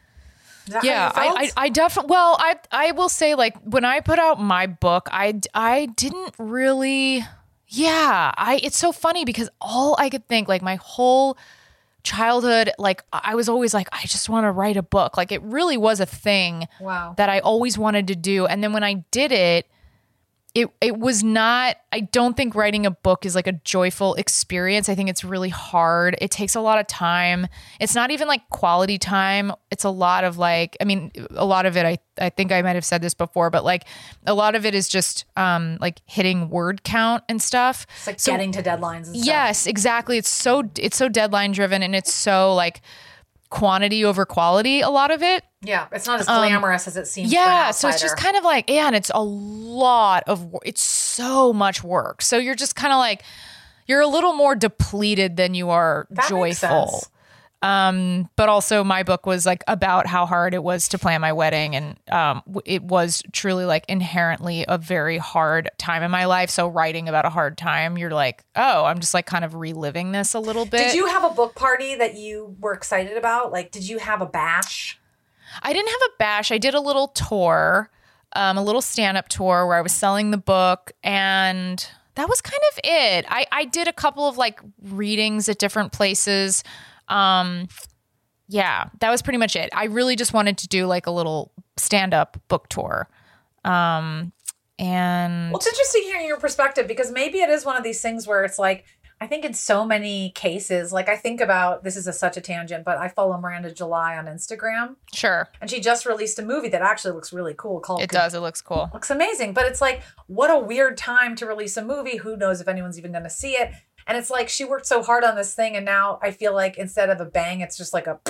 Is that Yeah, how you I, I, felt? I definitely. Well, I I will say, like, when I put out my book, I I didn't really. Yeah, I. It's so funny because all I could think, like, my whole childhood, like, I was always like, I just want to write a book. Like, it really was a thing. Wow. That I always wanted to do, and then when I did it. It it was not, I don't think writing a book is like a joyful experience. I think it's really hard. It takes a lot of time. It's not even like quality time. It's a lot of like, I mean, a lot of it, I, I think I might have said this before, but like a lot of it is just um, like hitting word count and stuff. It's like So- getting to deadlines and stuff. Yes, exactly. It's so, it's so deadline driven and it's so like quantity over quality, a lot of it. Yeah. It's not as glamorous as it seems. Yeah, so it's just kind of like, yeah, and it's a lot of work. It's so much work. So you're just kind of like, you're a little more depleted than you are That makes joyful. sense. Um, but also my book was like about how hard it was to plan my wedding. And um, w- it was truly like inherently a very hard time in my life. So writing about a hard time, you're like, oh, I'm just like kind of reliving this a little bit. Did you have a book party that you were excited about? Like, did you have a bash? I didn't have a bash. I did a little tour, um, a little stand-up tour where I was selling the book, and that was kind of it. I, I did a couple of like readings at different places. Um, yeah, that was pretty much it. I really just wanted to do like a little stand-up book tour. Um, and Well, it's interesting hearing your perspective because maybe it is one of these things where it's like, I think in so many cases, like I think about, this is a, such a tangent, but I follow Miranda July on Instagram sure, and she just released a movie that actually looks really cool called it does. It looks cool. Looks amazing. But it's like, what a weird time to release a movie. Who knows if anyone's even going to see it? And it's like, she worked so hard on this thing. And now I feel like instead of a bang, it's just like a,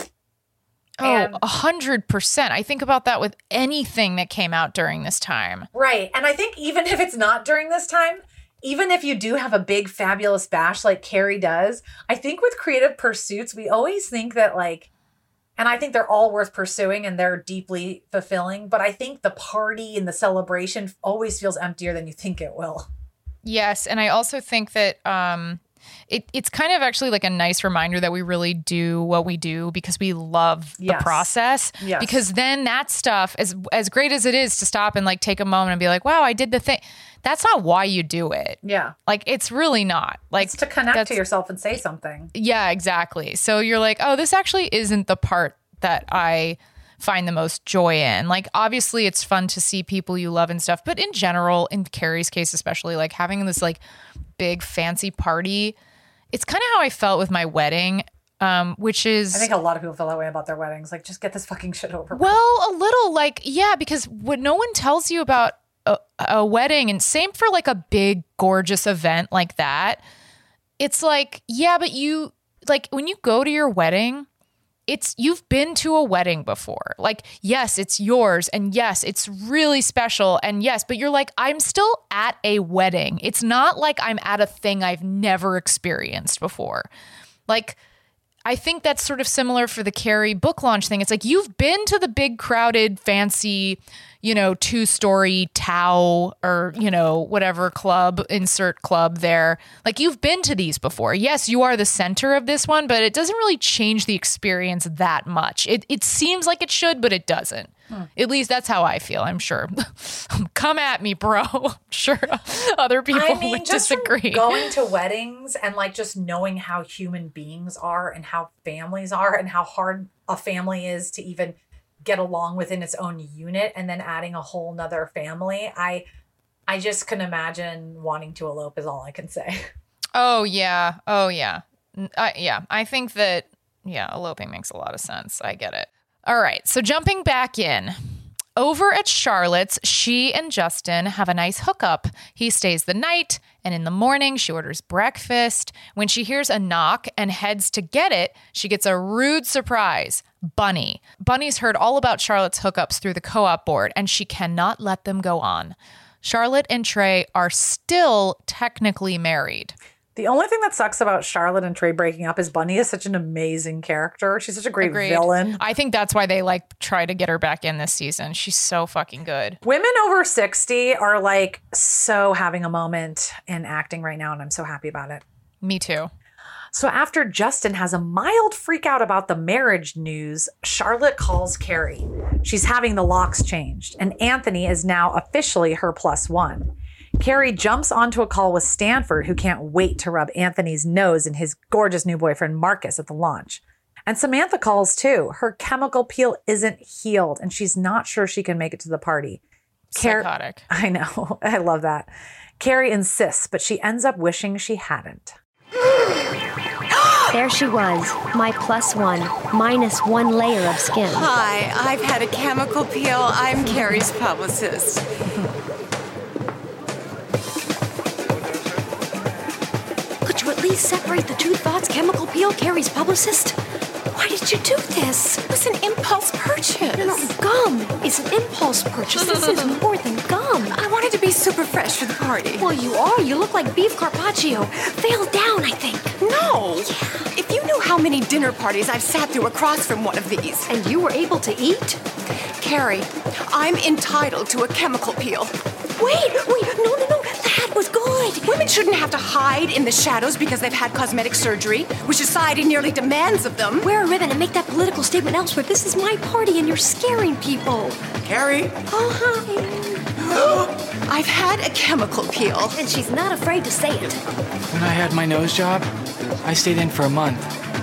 And- Oh, a hundred percent. I think about that with anything that came out during this time. right. And I think even if it's not during this time, even if you do have a big fabulous bash like Carrie does, I think with creative pursuits, we always think that like, and I think they're all worth pursuing and they're deeply fulfilling. But I think the party and the celebration always feels emptier than you think it will. Yes, and I also think that um, it, it's kind of actually like a nice reminder that we really do what we do because we love the Yes. process. Yes. Because then that stuff, as as great as it is to stop and like take a moment and be like, wow, I did the thing. That's not why you do it. Yeah. Like it's really not. Like It's to connect that's- to yourself and say something. Yeah, exactly. So you're like, oh, this actually isn't the part that I find the most joy in. Like, obviously, it's fun to see people you love and stuff. But in general, in Carrie's case, especially, like having this like big fancy party, it's kind of how I felt with my wedding, um, which is. I think a lot of people feel that way about their weddings. Like, just get this fucking shit over with. Well, a little like, yeah, because what no one tells you about a, a wedding, and same for like a big, gorgeous event like that. It's like, yeah, but you, like, when you go to your wedding, it's, you've been to a wedding before. Like, yes, it's yours. And yes, it's really special. And yes, but you're like, I'm still at a wedding. It's not like I'm at a thing I've never experienced before. Like, I think that's sort of similar for the Carrie book launch thing. It's like you've been to the big, crowded, fancy, you know, two-story Tao or, you know, whatever club, insert club there. Like you've been to these before. Yes, you are the center of this one, but it doesn't really change the experience that much. It it seems like it should, but it doesn't. Hmm. At least that's how I feel, I'm sure. Come at me, bro. I'm sure other people I mean, would just from disagree. going to weddings and like just knowing how human beings are and how families are and how hard a family is to even get along within its own unit, and then adding a whole nother family. I I just can imagine wanting to elope is all I can say. Oh, yeah. Oh, yeah. I, yeah. I think that, yeah, eloping makes a lot of sense. I get it. All right. So jumping back in. Over at Charlotte's, she and Justin have a nice hookup. He stays the night, and in the morning, she orders breakfast. When she hears a knock and heads to get it, she gets a rude surprise. Bunny. Bunny's heard all about Charlotte's hookups through the co-op board, and she cannot let them go on. Charlotte and Trey are still technically married. The only thing that sucks about Charlotte and Trey breaking up is Bunny is such an amazing character. She's such a great Agreed. villain. I think that's why they like try to get her back in this season. She's so fucking good. Women over sixty are like so having a moment in acting right now, and I'm so happy about it. Me too. So after Justin has a mild freak out about the marriage news, Charlotte calls Carrie. She's having the locks changed, and Anthony is now officially her plus one. Carrie jumps onto a call with Stanford, who can't wait to rub Anthony's nose in his gorgeous new boyfriend, Marcus, at the launch. And Samantha calls too. Her chemical peel isn't healed, and she's not sure she can make it to the party. Car- Psychotic. I know. I love that. Carrie insists, but she ends up wishing she hadn't. There she was, my plus one, minus one layer of skin. Hi, I've had a chemical peel. I'm Carrie's publicist. Could you at least separate the two thoughts? Chemical peel, Carrie's publicist? Why did you do this? It was an impulse purchase. No, no, gum is an impulse purchase. This is more than gum. I wanted to be super fresh for the party. Well, you are. You look like beef carpaccio. Fail down, I think. No. Yeah. If you knew how many dinner parties I've sat through across from one of these. And you were able to eat? Carrie, I'm entitled to a chemical peel. Wait, wait, no, no, no. That was good. Women shouldn't have to hide in the shadows because they've had cosmetic surgery, which society nearly demands of them. Wear a ribbon and make that political statement elsewhere. This is my party and you're scaring people. Carrie? Oh, hi. I've had a chemical peel. And she's not afraid to say it. When I had my nose job, I stayed in for a month.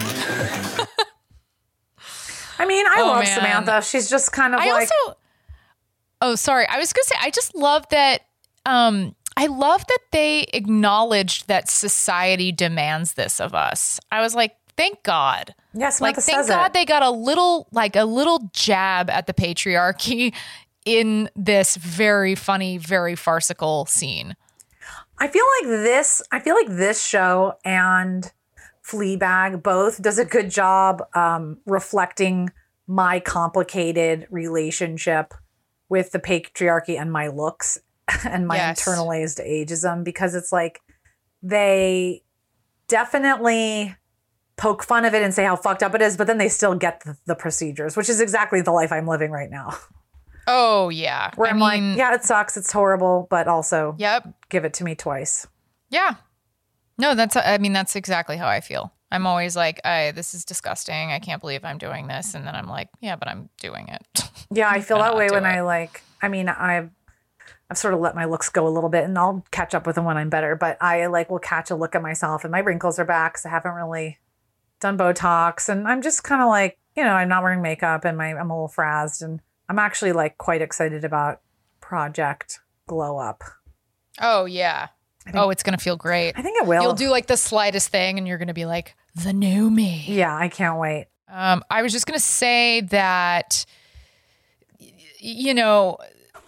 I mean, I Oh, love man. Samantha. She's just kind of I like... also, oh, sorry. I was going to say, I just love that. Um, I love that they acknowledged that society demands this of us. I was like, thank God. Yeah, Samantha Like, thank says God it. they got a little, like a little jab at the patriarchy in this very funny, very farcical scene. I feel like this, I feel like this show and Fleabag both does a good job um, reflecting my complicated relationship with the patriarchy and my looks and my Yes. internalized ageism, because it's like they definitely poke fun of it and say how fucked up it is, but then they still get the, the procedures, which is exactly the life I'm living right now. Oh, yeah. Where I I'm mean, like, yeah, it sucks. It's horrible, but also Yep. give it to me twice. Yeah. No, that's, I mean, that's exactly how I feel. I'm always like, I, this is disgusting. I can't believe I'm doing this. And then I'm like, yeah, but I'm doing it. Yeah, I feel Why that not way do when it? I like, I mean, I've, I've sort of let my looks go a little bit and I'll catch up with them when I'm better, but I like will catch a look at myself and my wrinkles are back because I haven't really done Botox and I'm just kind of like, you know, I'm not wearing makeup and my, I'm a little frazzed and I'm actually like quite excited about Project Glow Up. Oh, yeah. Oh, it's going to feel great. I think it will. You'll do like the slightest thing and you're going to be like, the new me. Yeah, I can't wait. Um, I was just going to say that, y- you know,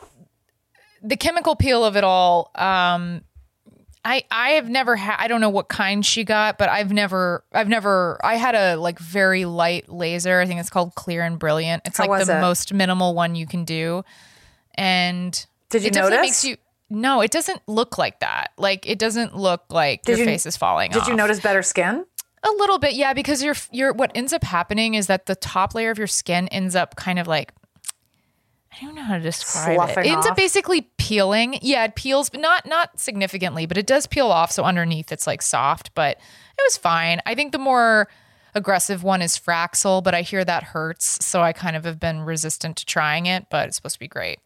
the chemical peel of it all, um, I, I have never had, I don't know what kind she got, but I've never, I've never, I had a like very light laser. I think it's called Clear and Brilliant. It's How like was the it? most minimal one you can do. And Did you it definitely notice? makes you, no, it doesn't look like that. Like it doesn't look like Did your you- face is falling Did off. you notice better skin? A little bit, yeah, because you're you're what ends up happening is that the top layer of your skin ends up kind of like, I don't know how to describe Sloughing it. It ends off? up basically peeling. Yeah, it peels, but not not significantly, but it does peel off. So underneath it's like soft, but it was fine. I think the more aggressive one is Fraxel, but I hear that hurts, so I kind of have been resistant to trying it, but it's supposed to be great.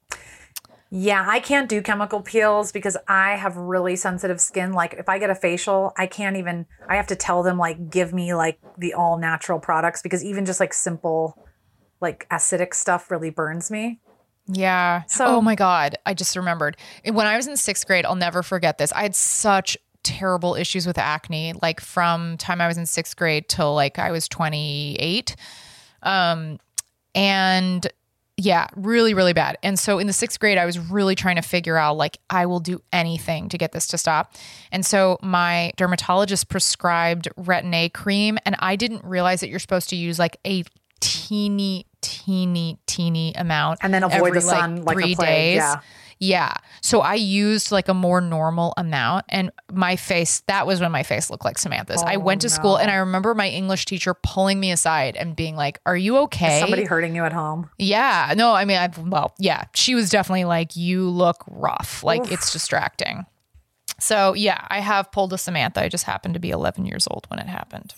Yeah, I can't do chemical peels because I have really sensitive skin. Like if I get a facial, I can't even, I have to tell them like, give me like the all natural products because even just like simple, like acidic stuff really burns me. Yeah. So- oh my God. I just remembered. When I was in sixth grade, I'll never forget this. I had such terrible issues with acne, like from time I was in sixth grade till like I was twenty-eight. Um, and yeah, really, really bad. And so in the sixth grade, I was really trying to figure out like, I will do anything to get this to stop. And so my dermatologist prescribed Retin-A cream, and I didn't realize that you're supposed to use like a teeny, teeny, teeny amount. And then avoid every, the sun like a three plague, days. yeah. Yeah. So I used like a more normal amount, and my face, that was when my face looked like Samantha's. Oh, I went to no. school and I remember my English teacher pulling me aside and being like, are you okay? Is somebody hurting you at home? Yeah. No, I mean, I've, well, yeah. She was definitely like, you look rough. Like, Oof. it's distracting. So, yeah, I have pulled a Samantha. I just happened to be eleven years old when it happened.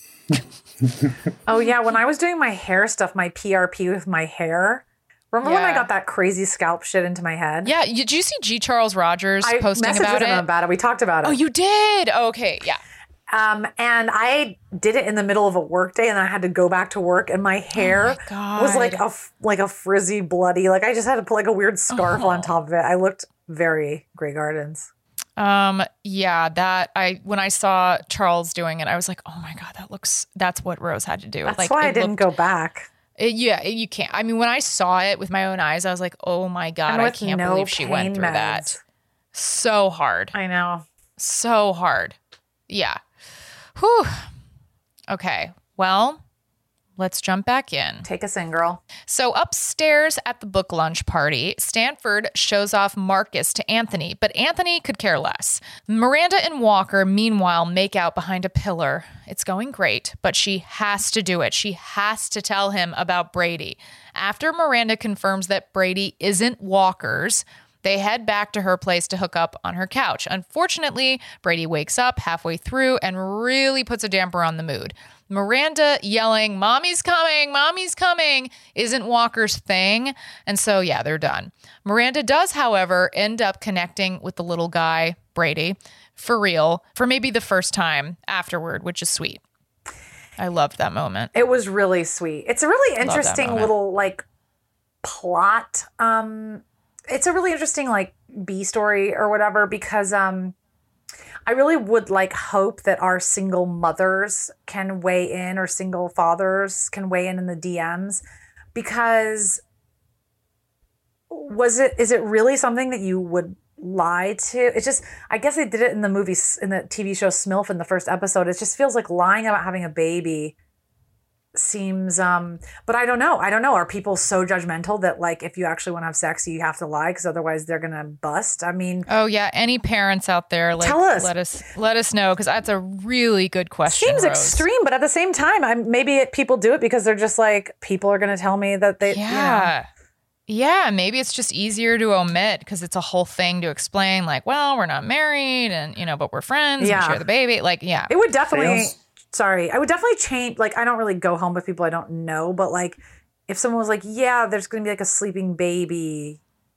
Oh, yeah. When I was doing my hair stuff, my P R P with my hair, remember when I Yeah. got that crazy scalp shit into my head? Yeah. You, did you see G. Charles Rogers I posting messaged about with it? him about it. We talked about it. Oh, you did? Okay. Yeah. Um, and I did it in the middle of a work day, and I had to go back to work, and my hair Oh my was like God. a f- like a frizzy, bloody. Like I just had to put like a weird scarf Oh. on top of it. I looked very Grey Gardens. Um, yeah, that I, when I saw Charles doing it, I was like, oh my God, that looks, that's what Rose had to do. That's like, why I it didn't looked- go back. It, yeah, it- you can't. I mean, when I saw it with my own eyes, I was like, oh my God, And I with can't no believe she went pain through that. meds. So hard. I know. So hard. Yeah. Whew. Okay. Well, let's jump back in. Take us in, girl. So upstairs at the book lunch party, Stanford shows off Marcus to Anthony, but Anthony could care less. Miranda and Walker, meanwhile, make out behind a pillar. It's going great, but she has to do it. She has to tell him about Brady. After Miranda confirms that Brady isn't Walker's, they head back to her place to hook up on her couch. Unfortunately, Brady wakes up halfway through and really puts a damper on the mood. Miranda yelling, "Mommy's coming, Mommy's coming," isn't Walker's thing. And so, yeah, they're done. Miranda does, however, end up connecting with the little guy, Brady, for real, for maybe the first time afterward, which is sweet. I loved that moment. It was really sweet. It's a really that interesting moment. little like plot. Um, it's a really interesting like B story or whatever because um, I really would like hope that our single mothers can weigh in or single fathers can weigh in in the D Ms because was it is it really something that you would lie to? It's just I guess they did it in the movie in the T V show Smilf in the first episode. It just feels like lying about having a baby seems um but I don't know. I don't know. Are people so judgmental that like if you actually want to have sex you have to lie because otherwise they're gonna bust? I mean, Oh yeah, any parents out there, like, Tell us. let us let us know because that's a really good question. seems Rose. extreme, but at the same time, I'm maybe it, people do it because they're just like people are gonna tell me that they you know. Yeah. Yeah, maybe it's just easier to omit because it's a whole thing to explain, like, well, we're not married and, you know, but we're friends. Yeah. We share the baby. Like, yeah. It would definitely Sales? sorry, I would definitely change like I don't really go home with people I don't know, but like if someone was like, yeah, there's gonna be like a sleeping baby,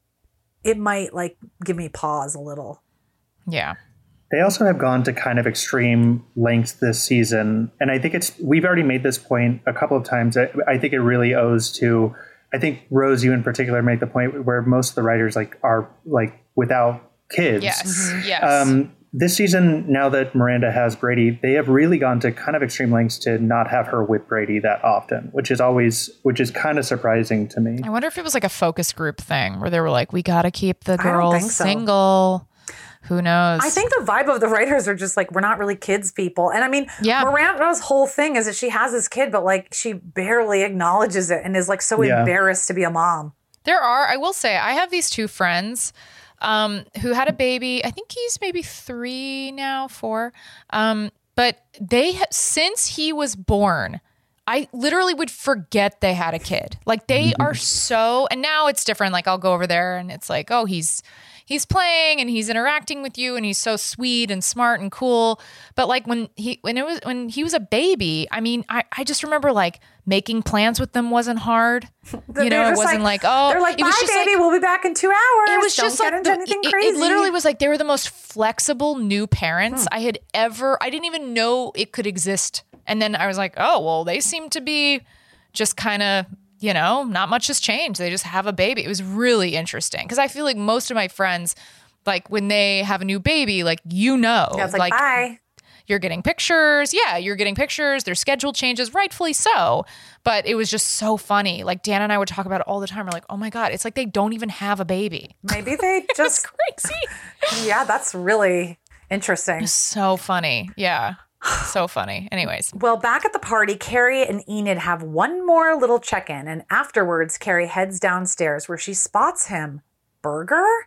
it might like give me pause a little. Yeah. They also have gone to kind of extreme lengths this season. And I think it's, we've already made this point a couple of times. I, I think it really owes to, I think Rose, you in particular, make the point where most of the writers like are like without kids. Yes. Yes. Um, this season, now that Miranda has Brady, they have really gone to kind of extreme lengths to not have her with Brady that often, which is always, which is kind of surprising to me. I wonder if it was like a focus group thing where they were like, we got to keep the I don't girls think so. single. Who knows? I think the vibe of the writers are just like, we're not really kids people. And I mean, Yeah. Miranda's whole thing is that she has this kid, but like she barely acknowledges it and is like so Yeah. embarrassed to be a mom. There are, I will say, I have these two friends um, who had a baby. I think he's maybe three now, four. Um, but they, ha- since he was born, I literally would forget they had a kid. Like they are so, and now it's different. Like I'll go over there and it's like, oh, he's, he's playing and he's interacting with you and he's so sweet and smart and cool. But like when he, when it was, when he was a baby, I mean, I, I just remember like making plans with them wasn't hard. You They're know, it just wasn't like, oh, they're like, it bye, was just baby, like, we'll be back in two hours. it was Don't just get like into the, anything it, crazy. it literally was like they were the most flexible new parents I had ever. I didn't even know it could exist, and then I was like, oh well, they seem to be just kind of, you know, not much has changed. They just have a baby. It was really interesting because I feel like most of my friends, like when they have a new baby, like you know, Yeah, it's like, bye. you're getting pictures. Yeah, you're getting pictures. Their schedule changes, rightfully so. But it was just so funny. Like Dan and I would talk about it all the time. We're like, oh my God, it's like they don't even have a baby. Maybe they It's just, crazy. yeah, that's really interesting. So funny. Yeah. So funny. Anyways. Well, back at the party, Carrie and Enid have one more little check-in, and afterwards, Carrie heads downstairs where she spots him. Burger?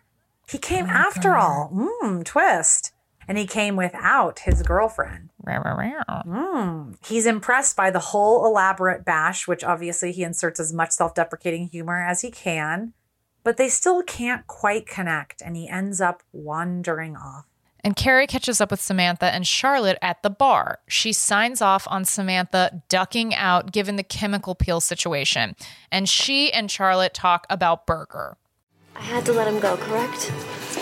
He came after all. Mmm, twist. And he came without his girlfriend. Mm. He's impressed by the whole elaborate bash, which obviously he inserts as much self-deprecating humor as he can. But they still can't quite connect, and he ends up wandering off. And Carrie catches up with Samantha and Charlotte at the bar. She signs off on Samantha ducking out given the chemical peel situation. And she and Charlotte talk about Berger. I had to let him go, correct?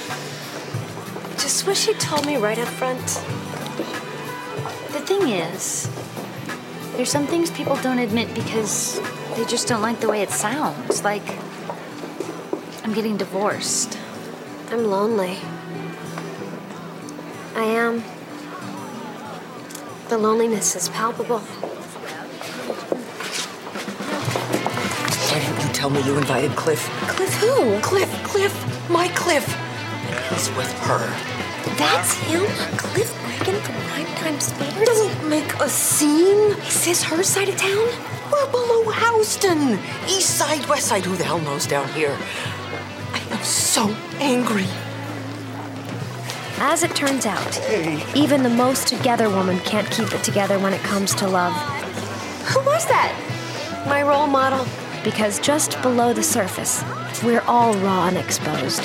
Just wish he'd told me right up front. The thing is, there's some things people don't admit because they just don't like the way it sounds. Like, I'm getting divorced. I'm lonely. I am. The loneliness is palpable. Why didn't you tell me you invited Cliff? Cliff who? Cliff, Cliff, my Cliff. And he's with her. That's him? Cliff Regan from Primetime Sports? Don't make a scene. Is this her side of town? We're below Houston. East side, west side, who the hell knows down here? I am so angry. As it turns out, Hey. even the most together woman can't keep it together when it comes to love. Who was that? My role model. Because just below the surface, we're all raw and exposed.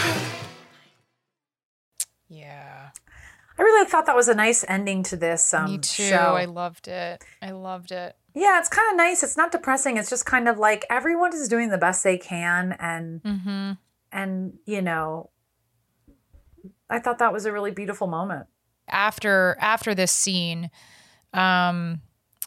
Yeah. I really thought that was a nice ending to this um, Me too. show. I loved it. I loved it. Yeah, it's kind of nice. It's not depressing. It's just kind of like everyone is doing the best they can, and Mm-hmm. and you know, I thought that was a really beautiful moment. After after this scene, um,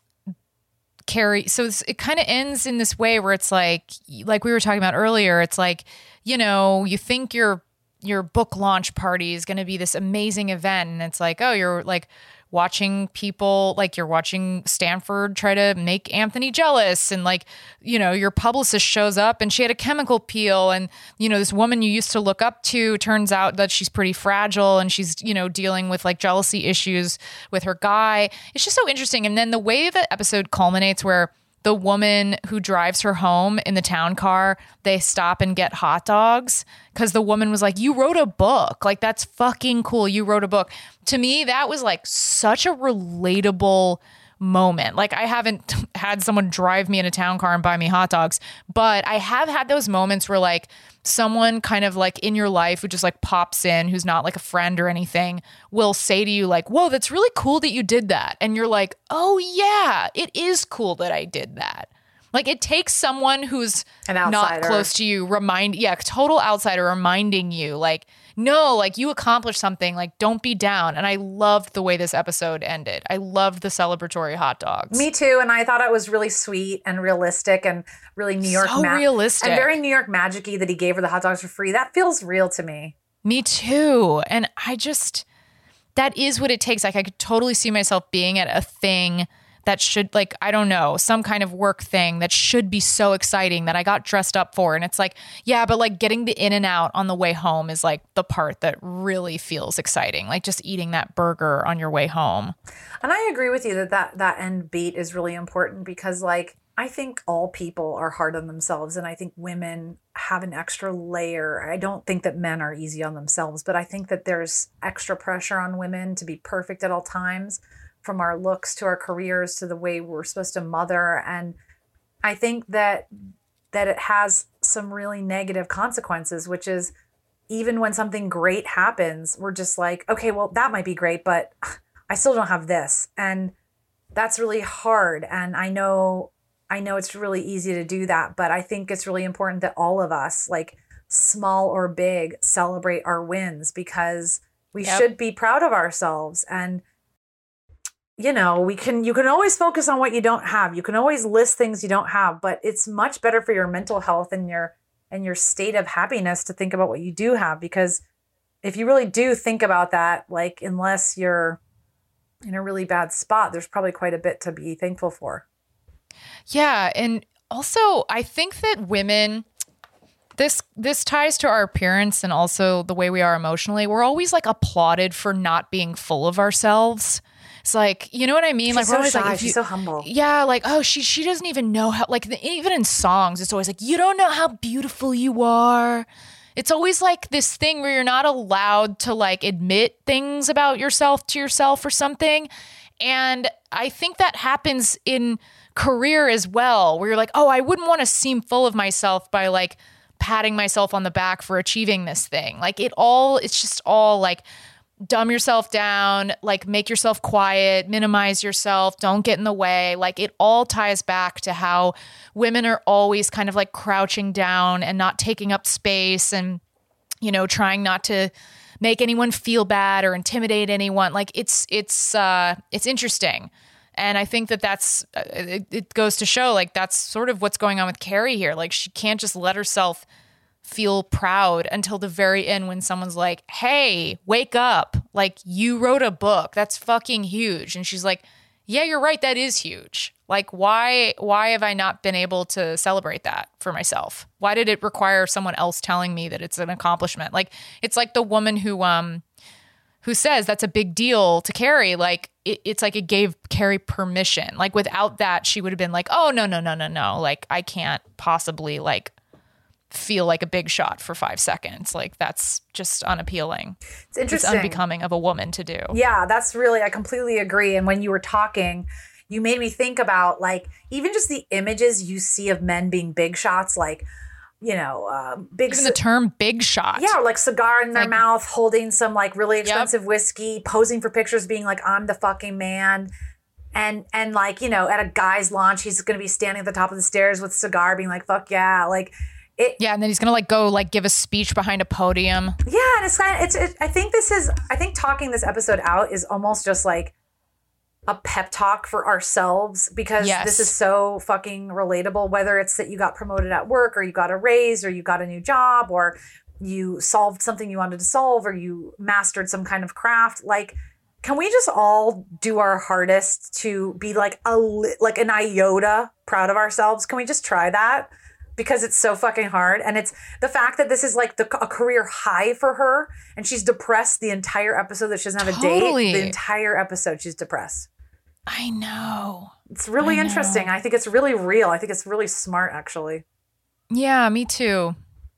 Carrie. So it's, it kind of ends in this way where it's like, like we were talking about earlier. It's like, you know, you think your your book launch party is going to be this amazing event, and it's like, oh, you're like watching people, like you're watching Stanford try to make Anthony jealous, and like, you know, your publicist shows up and she had a chemical peel, and you know, this woman you used to look up to turns out that she's pretty fragile, and she's, you know, dealing with like jealousy issues with her guy. It's just so interesting. And then the way the episode culminates, where the woman who drives her home in the town car, they stop and get hot dogs because the woman was like, you wrote a book. Like, that's fucking cool. You wrote a book. To me, that was like such a relatable moment. Like, I haven't had someone drive me in a town car and buy me hot dogs, but I have had those moments where like someone kind of like in your life who just like pops in, who's not like a friend or anything, will say to you like, whoa, that's really cool that you did that. And you're like, oh yeah, it is cool that I did that. Like, it takes someone who's An not outsider. close to you, remind, yeah, total outsider reminding you like, no, like you accomplished something, like don't be down. And I loved the way this episode ended. I loved the celebratory hot dogs. Me too. And I thought it was really sweet and realistic and really New York So realistic. and very New York magic-y that he gave her the hot dogs for free. That feels real to me. Me too. And I just, that is what it takes. Like, I could totally see myself being at a thing that should, like, I don't know, some kind of work thing that should be so exciting that I got dressed up for. And it's like, yeah, but like getting the in and out on the way home is like the part that really feels exciting. Like just eating that burger on your way home. And I agree with you that that, that end beat is really important because, like, I think all people are hard on themselves. And I think women have an extra layer. I don't think that men are easy on themselves, but I think that there's extra pressure on women to be perfect at all times, from our looks to our careers to the way we're supposed to mother. And I think that that it has some really negative consequences, which is even when something great happens, we're just like, okay, well, that might be great, but I still don't have this. And that's really hard. And I know, I know it's really easy to do that, but I think it's really important that all of us, like small or big, celebrate our wins because we Yep. should be proud of ourselves. And you know, we can, you can always focus on what you don't have. You can always list things you don't have, but it's much better for your mental health and your, and your state of happiness to think about what you do have. Because if you really do think about that, like, unless you're in a really bad spot, there's probably quite a bit to be thankful for. Yeah. And also, I think that women, this this ties to our appearance and also the way we are emotionally. We're always like applauded for not being full of ourselves. It's like, you know what I mean? She's like, so we're always shy. like, if She's you- so humble. Yeah, like, oh, she she doesn't even know how. Like, the, even in songs, it's always like, you don't know how beautiful you are. it's always like this thing where you're not allowed to like admit things about yourself to yourself or something. And I think that happens in career as well, where you're like, oh, I wouldn't want to seem full of myself by like patting myself on the back for achieving this thing. Like it all, it's just all like dumb yourself down, like make yourself quiet, minimize yourself, don't get in the way. Like it all ties back to how women are always kind of like crouching down and not taking up space and, you know, trying not to make anyone feel bad or intimidate anyone. Like it's, it's, uh, it's interesting. And I think that that's, it, it goes to show like that's sort of what's going on with Carrie here. Like she can't just let herself feel proud until the very end when someone's like, hey, wake up. Like you wrote a book. That's fucking huge. And she's like, yeah, you're right. That is huge. Like why, why have I not been able to celebrate that for myself? Why did it require someone else telling me that it's an accomplishment? Like it's like the woman who, um, who says that's a big deal to Carrie. Like it, it's like it gave Carrie permission. Like without that, she would have been like, oh, no, no, no, no, no. Like I can't possibly like feel like a big shot for five seconds. Like that's just unappealing. It's interesting. It's unbecoming of a woman to do. Yeah, that's really, I completely agree. And when you were talking, you made me think about like, even just the images you see of men being big shots, like, you know, uh, big. Even the term big shot. Yeah, like cigar in their like, mouth, holding some like really expensive yep. whiskey, posing for pictures, being like, I'm the fucking man. And, and like, you know, at a guy's launch, he's going to be standing at the top of the stairs with a cigar being like, fuck yeah. Like, It, yeah, and then he's gonna like go like give a speech behind a podium. Yeah, and it's kind of it's. It, I think this is. I think talking this episode out is almost just like a pep talk for ourselves because yes. this is so fucking relatable. Whether it's that you got promoted at work, or you got a raise, or you got a new job, or you solved something you wanted to solve, or you mastered some kind of craft. Like, can we just all do our hardest to be like a like an iota proud of ourselves? Can we just try that? Because it's so fucking hard. And it's the fact that this is like the, a career high for her. And she's depressed the entire episode that she doesn't have a totally. date. The entire episode she's depressed. I know. It's really I interesting. know. I think it's really real. I think it's really smart, actually. Yeah, me too.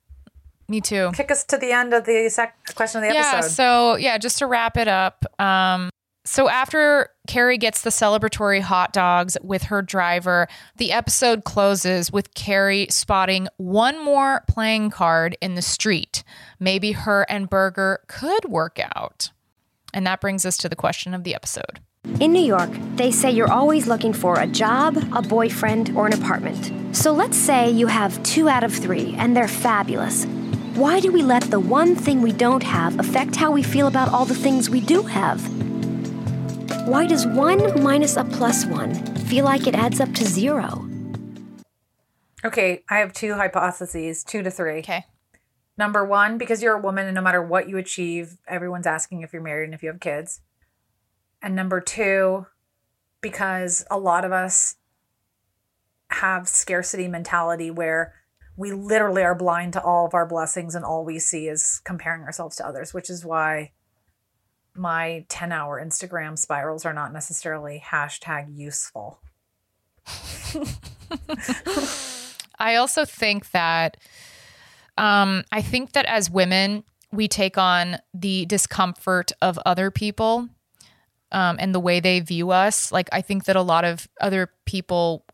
Me too. Kick us to the end of the sec- question of the yeah, episode. So yeah, just to wrap it up. Um, So after Carrie gets the celebratory hot dogs with her driver, the episode closes with Carrie spotting one more playing card in the street. Maybe her and Berger could work out. And that brings us to the question of the episode. In New York, they say you're always looking for a job, a boyfriend, or an apartment. So let's say you have two out of three, and they're fabulous. Why do we let the one thing we don't have affect how we feel about all the things we do have? Why does one minus a plus one feel like it adds up to zero? Okay, I have two hypotheses, two to three. Okay. Number one, because you're a woman and no matter what you achieve, everyone's asking if you're married and if you have kids. And number two, because a lot of us have scarcity mentality where we literally are blind to all of our blessings and all we see is comparing ourselves to others, which is why my ten hour Instagram spirals are not necessarily hashtag useful. I also think that, um, I think that as women, we take on the discomfort of other people, um, and the way they view us. Like, I think that a lot of other people,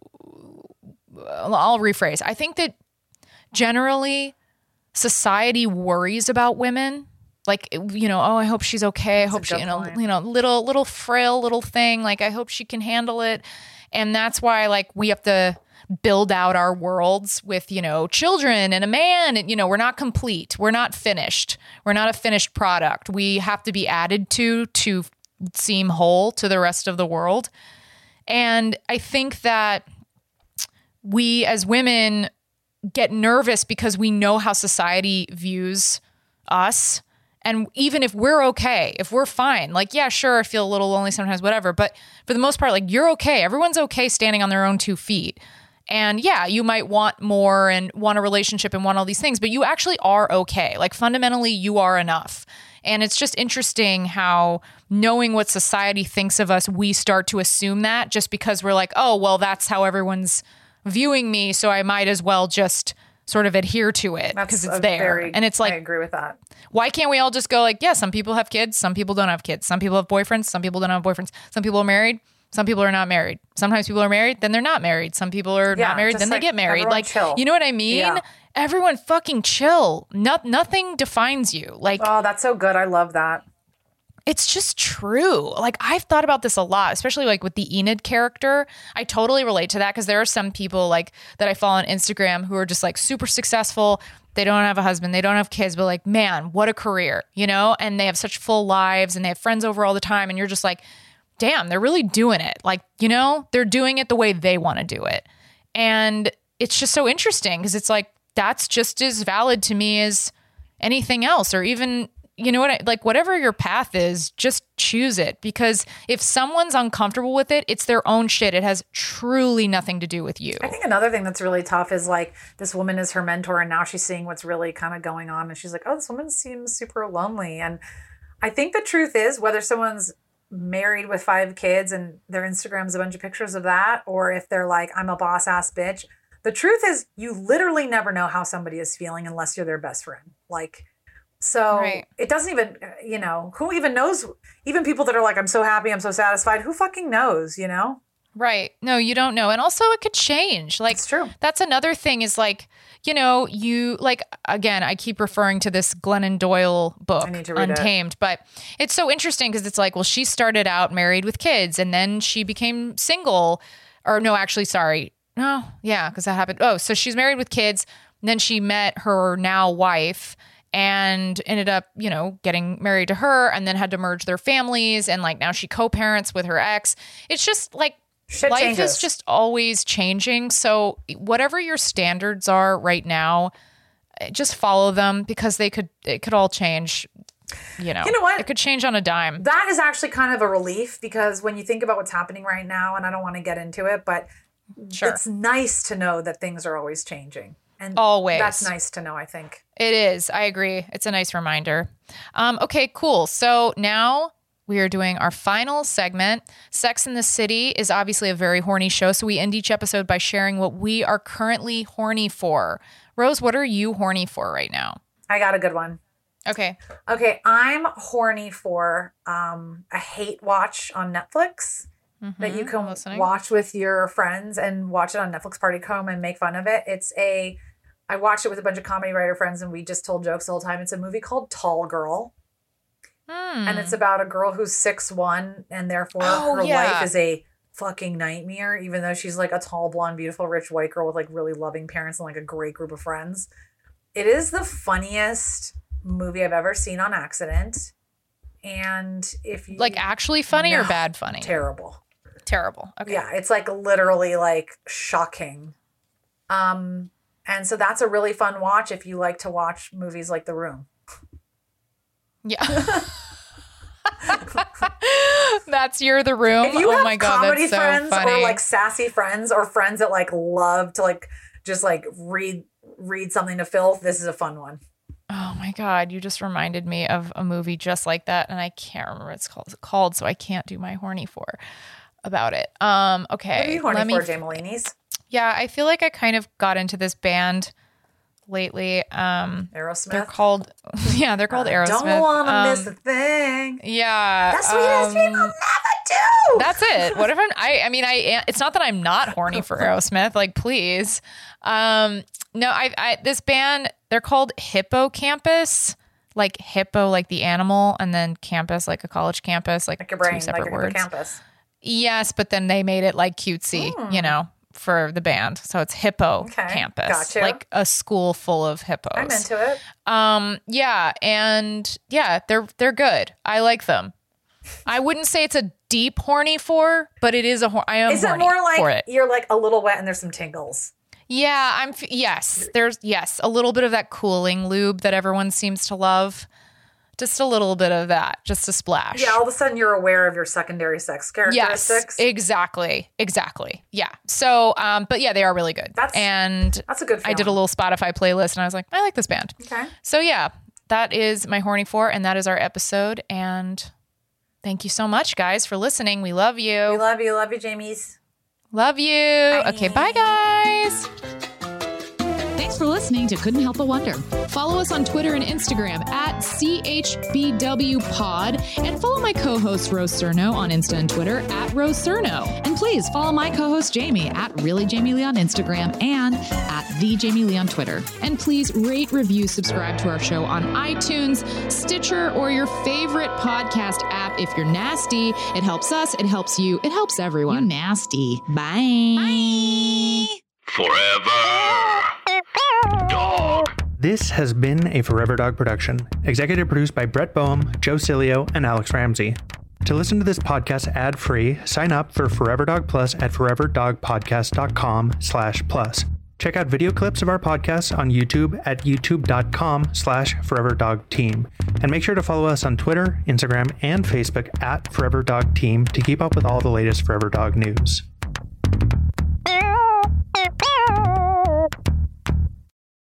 I'll rephrase. I think that generally society worries about women. Like, you know, oh, I hope she's okay. I That's hope she, you know, point. you know, little, little frail little thing. Like, I hope she can handle it. And that's why, like, we have to build out our worlds with, you know, children and a man. And, you know, we're not complete. We're not finished. We're not a finished product. We have to be added to, to seem whole to the rest of the world. And I think that we as women get nervous because we know how society views us. And even if we're okay, if we're fine, like, yeah, sure, I feel a little lonely sometimes, whatever. But for the most part, like, you're okay. Everyone's okay standing on their own two feet. And yeah, you might want more and want a relationship and want all these things, but you actually are okay. Like, fundamentally, you are enough. And it's just interesting how, knowing what society thinks of us, we start to assume that just because we're like, oh, well, that's how everyone's viewing me, so I might as well just sort of adhere to it That's because it's a there. very- And it's I like, agree with that. why can't we all just go like, yeah, some people have kids, some people don't have kids, some people have boyfriends, some people don't have boyfriends, some people are married, some people are not married. Sometimes people are married, then they're not married. Some people are Yeah, not married, just then like, they get married. everyone Like, chill. you know what I mean? Yeah. Everyone fucking chill. No, nothing defines you. Like, Oh, that's so good. I love that. it's just true. Like, I've thought about this a lot, especially like with the Enid character. I totally relate to that because there are some people like that I follow on Instagram who are just like super successful. They don't have a husband, they don't have kids, but like, man, what a career, you know? And they have such full lives and they have friends over all the time. And you're just like, damn, they're really doing it. Like, you know, they're doing it the way they want to do it. And it's just so interesting because it's like, that's just as valid to me as anything else, or even, you know what, I, like whatever your path is, just choose it. Because if someone's uncomfortable with it, it's their own shit. It has truly nothing to do with you. I think another thing that's really tough is like this woman is her mentor and now she's seeing what's really kind of going on. And she's like, oh, this woman seems super lonely. And I think the truth is whether someone's married with five kids and their Instagram's a bunch of pictures of that, or if they're like, I'm a boss ass bitch. The truth is you literally never know how somebody is feeling unless you're their best friend. Like, so Right. it doesn't even, you know, who even knows? Even people that are like, I'm so happy, I'm so satisfied. Who fucking knows, you know? Right. No, you don't know. And also it could change. Like, It's true. That's another thing is like, you know, you like, again, I keep referring to this Glennon Doyle book, I need to read it. Untamed, but it's so interesting because it's like, well, she started out married with kids and then she became single, or no, actually, sorry. No, yeah, because that happened. Oh, so she's married with kids. And then she met her now wife and ended up, you know, getting married to her and then had to merge their families. And like now she co-parents with her ex. It's just like, Shit life changes. is just always changing. So whatever your standards are right now, just follow them because they could, it could all change. You know, You know what? It could change on a dime. That is actually kind of a relief because when you think about what's happening right now, and I don't want to get into it, but Sure. it's nice to know that things are always changing. And Always. that's nice to know, I think. It is. I agree. It's a nice reminder. Um, okay, cool. So now we are doing our final segment. Sex in the City is obviously a very horny show. So we end each episode by sharing what we are currently horny for. Rose, what are you horny for right now? I got a good one. Okay. Okay, I'm horny for um, a hate watch on Netflix that you I'm can listening. watch with your friends and watch it on Netflix Party Home and make fun of it. It's a, I watched it with a bunch of comedy writer friends and we just told jokes the whole time. It's a movie called Tall Girl. Hmm. And it's about a girl who's six one and therefore Oh, her yeah. life is a fucking nightmare, even though she's like a tall, blonde, beautiful, rich white girl with like really loving parents and like a great group of friends. It is the funniest movie I've ever seen on accident. And if you Like actually funny or No, bad funny? terrible. Terrible. Okay. Yeah, it's like literally like shocking. Um, and so that's a really fun watch if you like to watch movies like The Room. Yeah. That's You're the Room. If you oh have my God, comedy that's so friends funny. or like sassy friends or friends that like love to like just like read read something to filth, this is a fun one. Oh my God, you just reminded me of a movie just like that, and I can't remember what it's called, called so I can't do my horny for about it. Um, okay. What are you horny let me for, f- Jay Malini's? Yeah, I feel like I kind of got into this band lately. Um, Aerosmith. they're called, yeah, they're called Aerosmith. Don't want to Um, miss a thing. Yeah. That's sweetest um, people never do. That's it. What if I'm, I, I mean, I, am- it's not that I'm not horny for Aerosmith, like, please. Um, no, I, I, this band, they're called Hippocampus, like hippo, like the animal, and then campus, like a college campus, like, Like your brain, two like separate your words. hippocampus. Yes, but then they made it like cutesy, you know, for the band. So it's Hippocampus, Okay, gotcha. like a school full of hippos. I'm into it. Um, yeah, and yeah, they're they're good. I like them. I wouldn't say it's a deep horny for, but it is a hor- I am Is it horny more for like it. you're like a little wet and there's some tingles? Yeah, I'm f- yes. There's yes, a little bit of that cooling lube that everyone seems to love. Just a little bit of that, just a splash. Yeah, all of a sudden you're aware of your secondary sex Yes, characteristics. exactly, exactly. Yeah. So, um, but yeah, they are really good. That's- and that's a good I did a feeling. little Spotify playlist, and I was like, I like this band. Okay. So yeah, that is my horny for, and that is our episode. And thank you so much, guys, for listening. We love you. We love you. Love you, Jamies. love you. Okay, bye, guys. Thanks for listening to Couldn't Help But Wonder. Follow us on Twitter and Instagram at C H B W Pod, and follow my co-host Rose Cerno on Insta and Twitter at Rose Cerno. And please follow my co-host Jamie at Really Jamie Lee on Instagram and at The Jamie Lee on Twitter. And please rate, review, subscribe to our show on iTunes, Stitcher, or your favorite podcast app. If you're nasty, it helps us, it helps you, it helps everyone. You nasty. Bye. Bye. Forever Dog. This has been a Forever Dog production, executive produced by Brett Boehm, Joe Cilio, and Alex Ramsey. To listen to this podcast ad-free, sign up for Forever Dog Plus at foreverdogpodcast.com slash plus. Check out video clips of our podcasts on YouTube at youtube.com slash foreverdogteam. And make sure to follow us on Twitter, Instagram, and Facebook at Forever Dog Team to keep up with all the latest Forever Dog news.